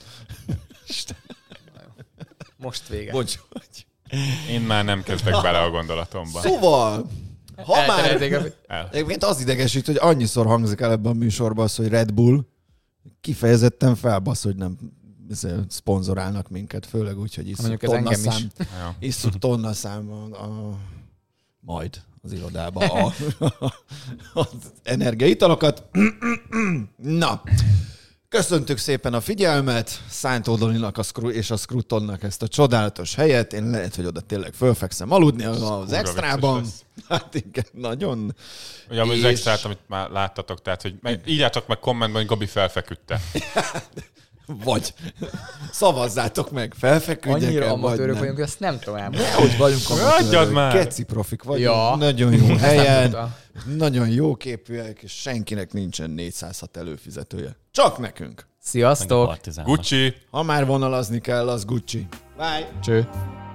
Most vége. Bocs. Én már nem kezdek bele a gondolatomba. Szóval, ha már... Egyébként az idegesít, hogy annyiszor hangzik el ebben a műsorban az, hogy Red Bull kifejezetten felbasz, hogy nem szponzorálnak minket, főleg úgy, hogy isszuk tonna szám, isszuk tonna szám a, a, majd az irodába a, a, az energiaitalokat. Na, Köszöntük szépen a figyelmet, Szántó Dolinak a Scru- és a Scrutonnak ezt a csodálatos helyet. Én lehet, hogy oda tényleg fölfekszem aludni az, az extrában. Hát igen, nagyon. Ugye és... az extrát, amit már láttatok, tehát hogy meg, írjátok meg kommentben, hogy Gabi felfeküdte. Vagy szavazzátok meg, felfeküdjek Annyira el, amatőrök vagyunk, hogy ezt nem tudom elmondani. Hogy vagyunk amatőrök, keci profik vagyunk, ja. Nagyon jó helyen, nagyon jó képűek, és senkinek nincsen négyszázhat előfizetője. Csak nekünk. Sziasztok! Gucci! Ha már vonalazni kell, az Gucci. Bye! Cső!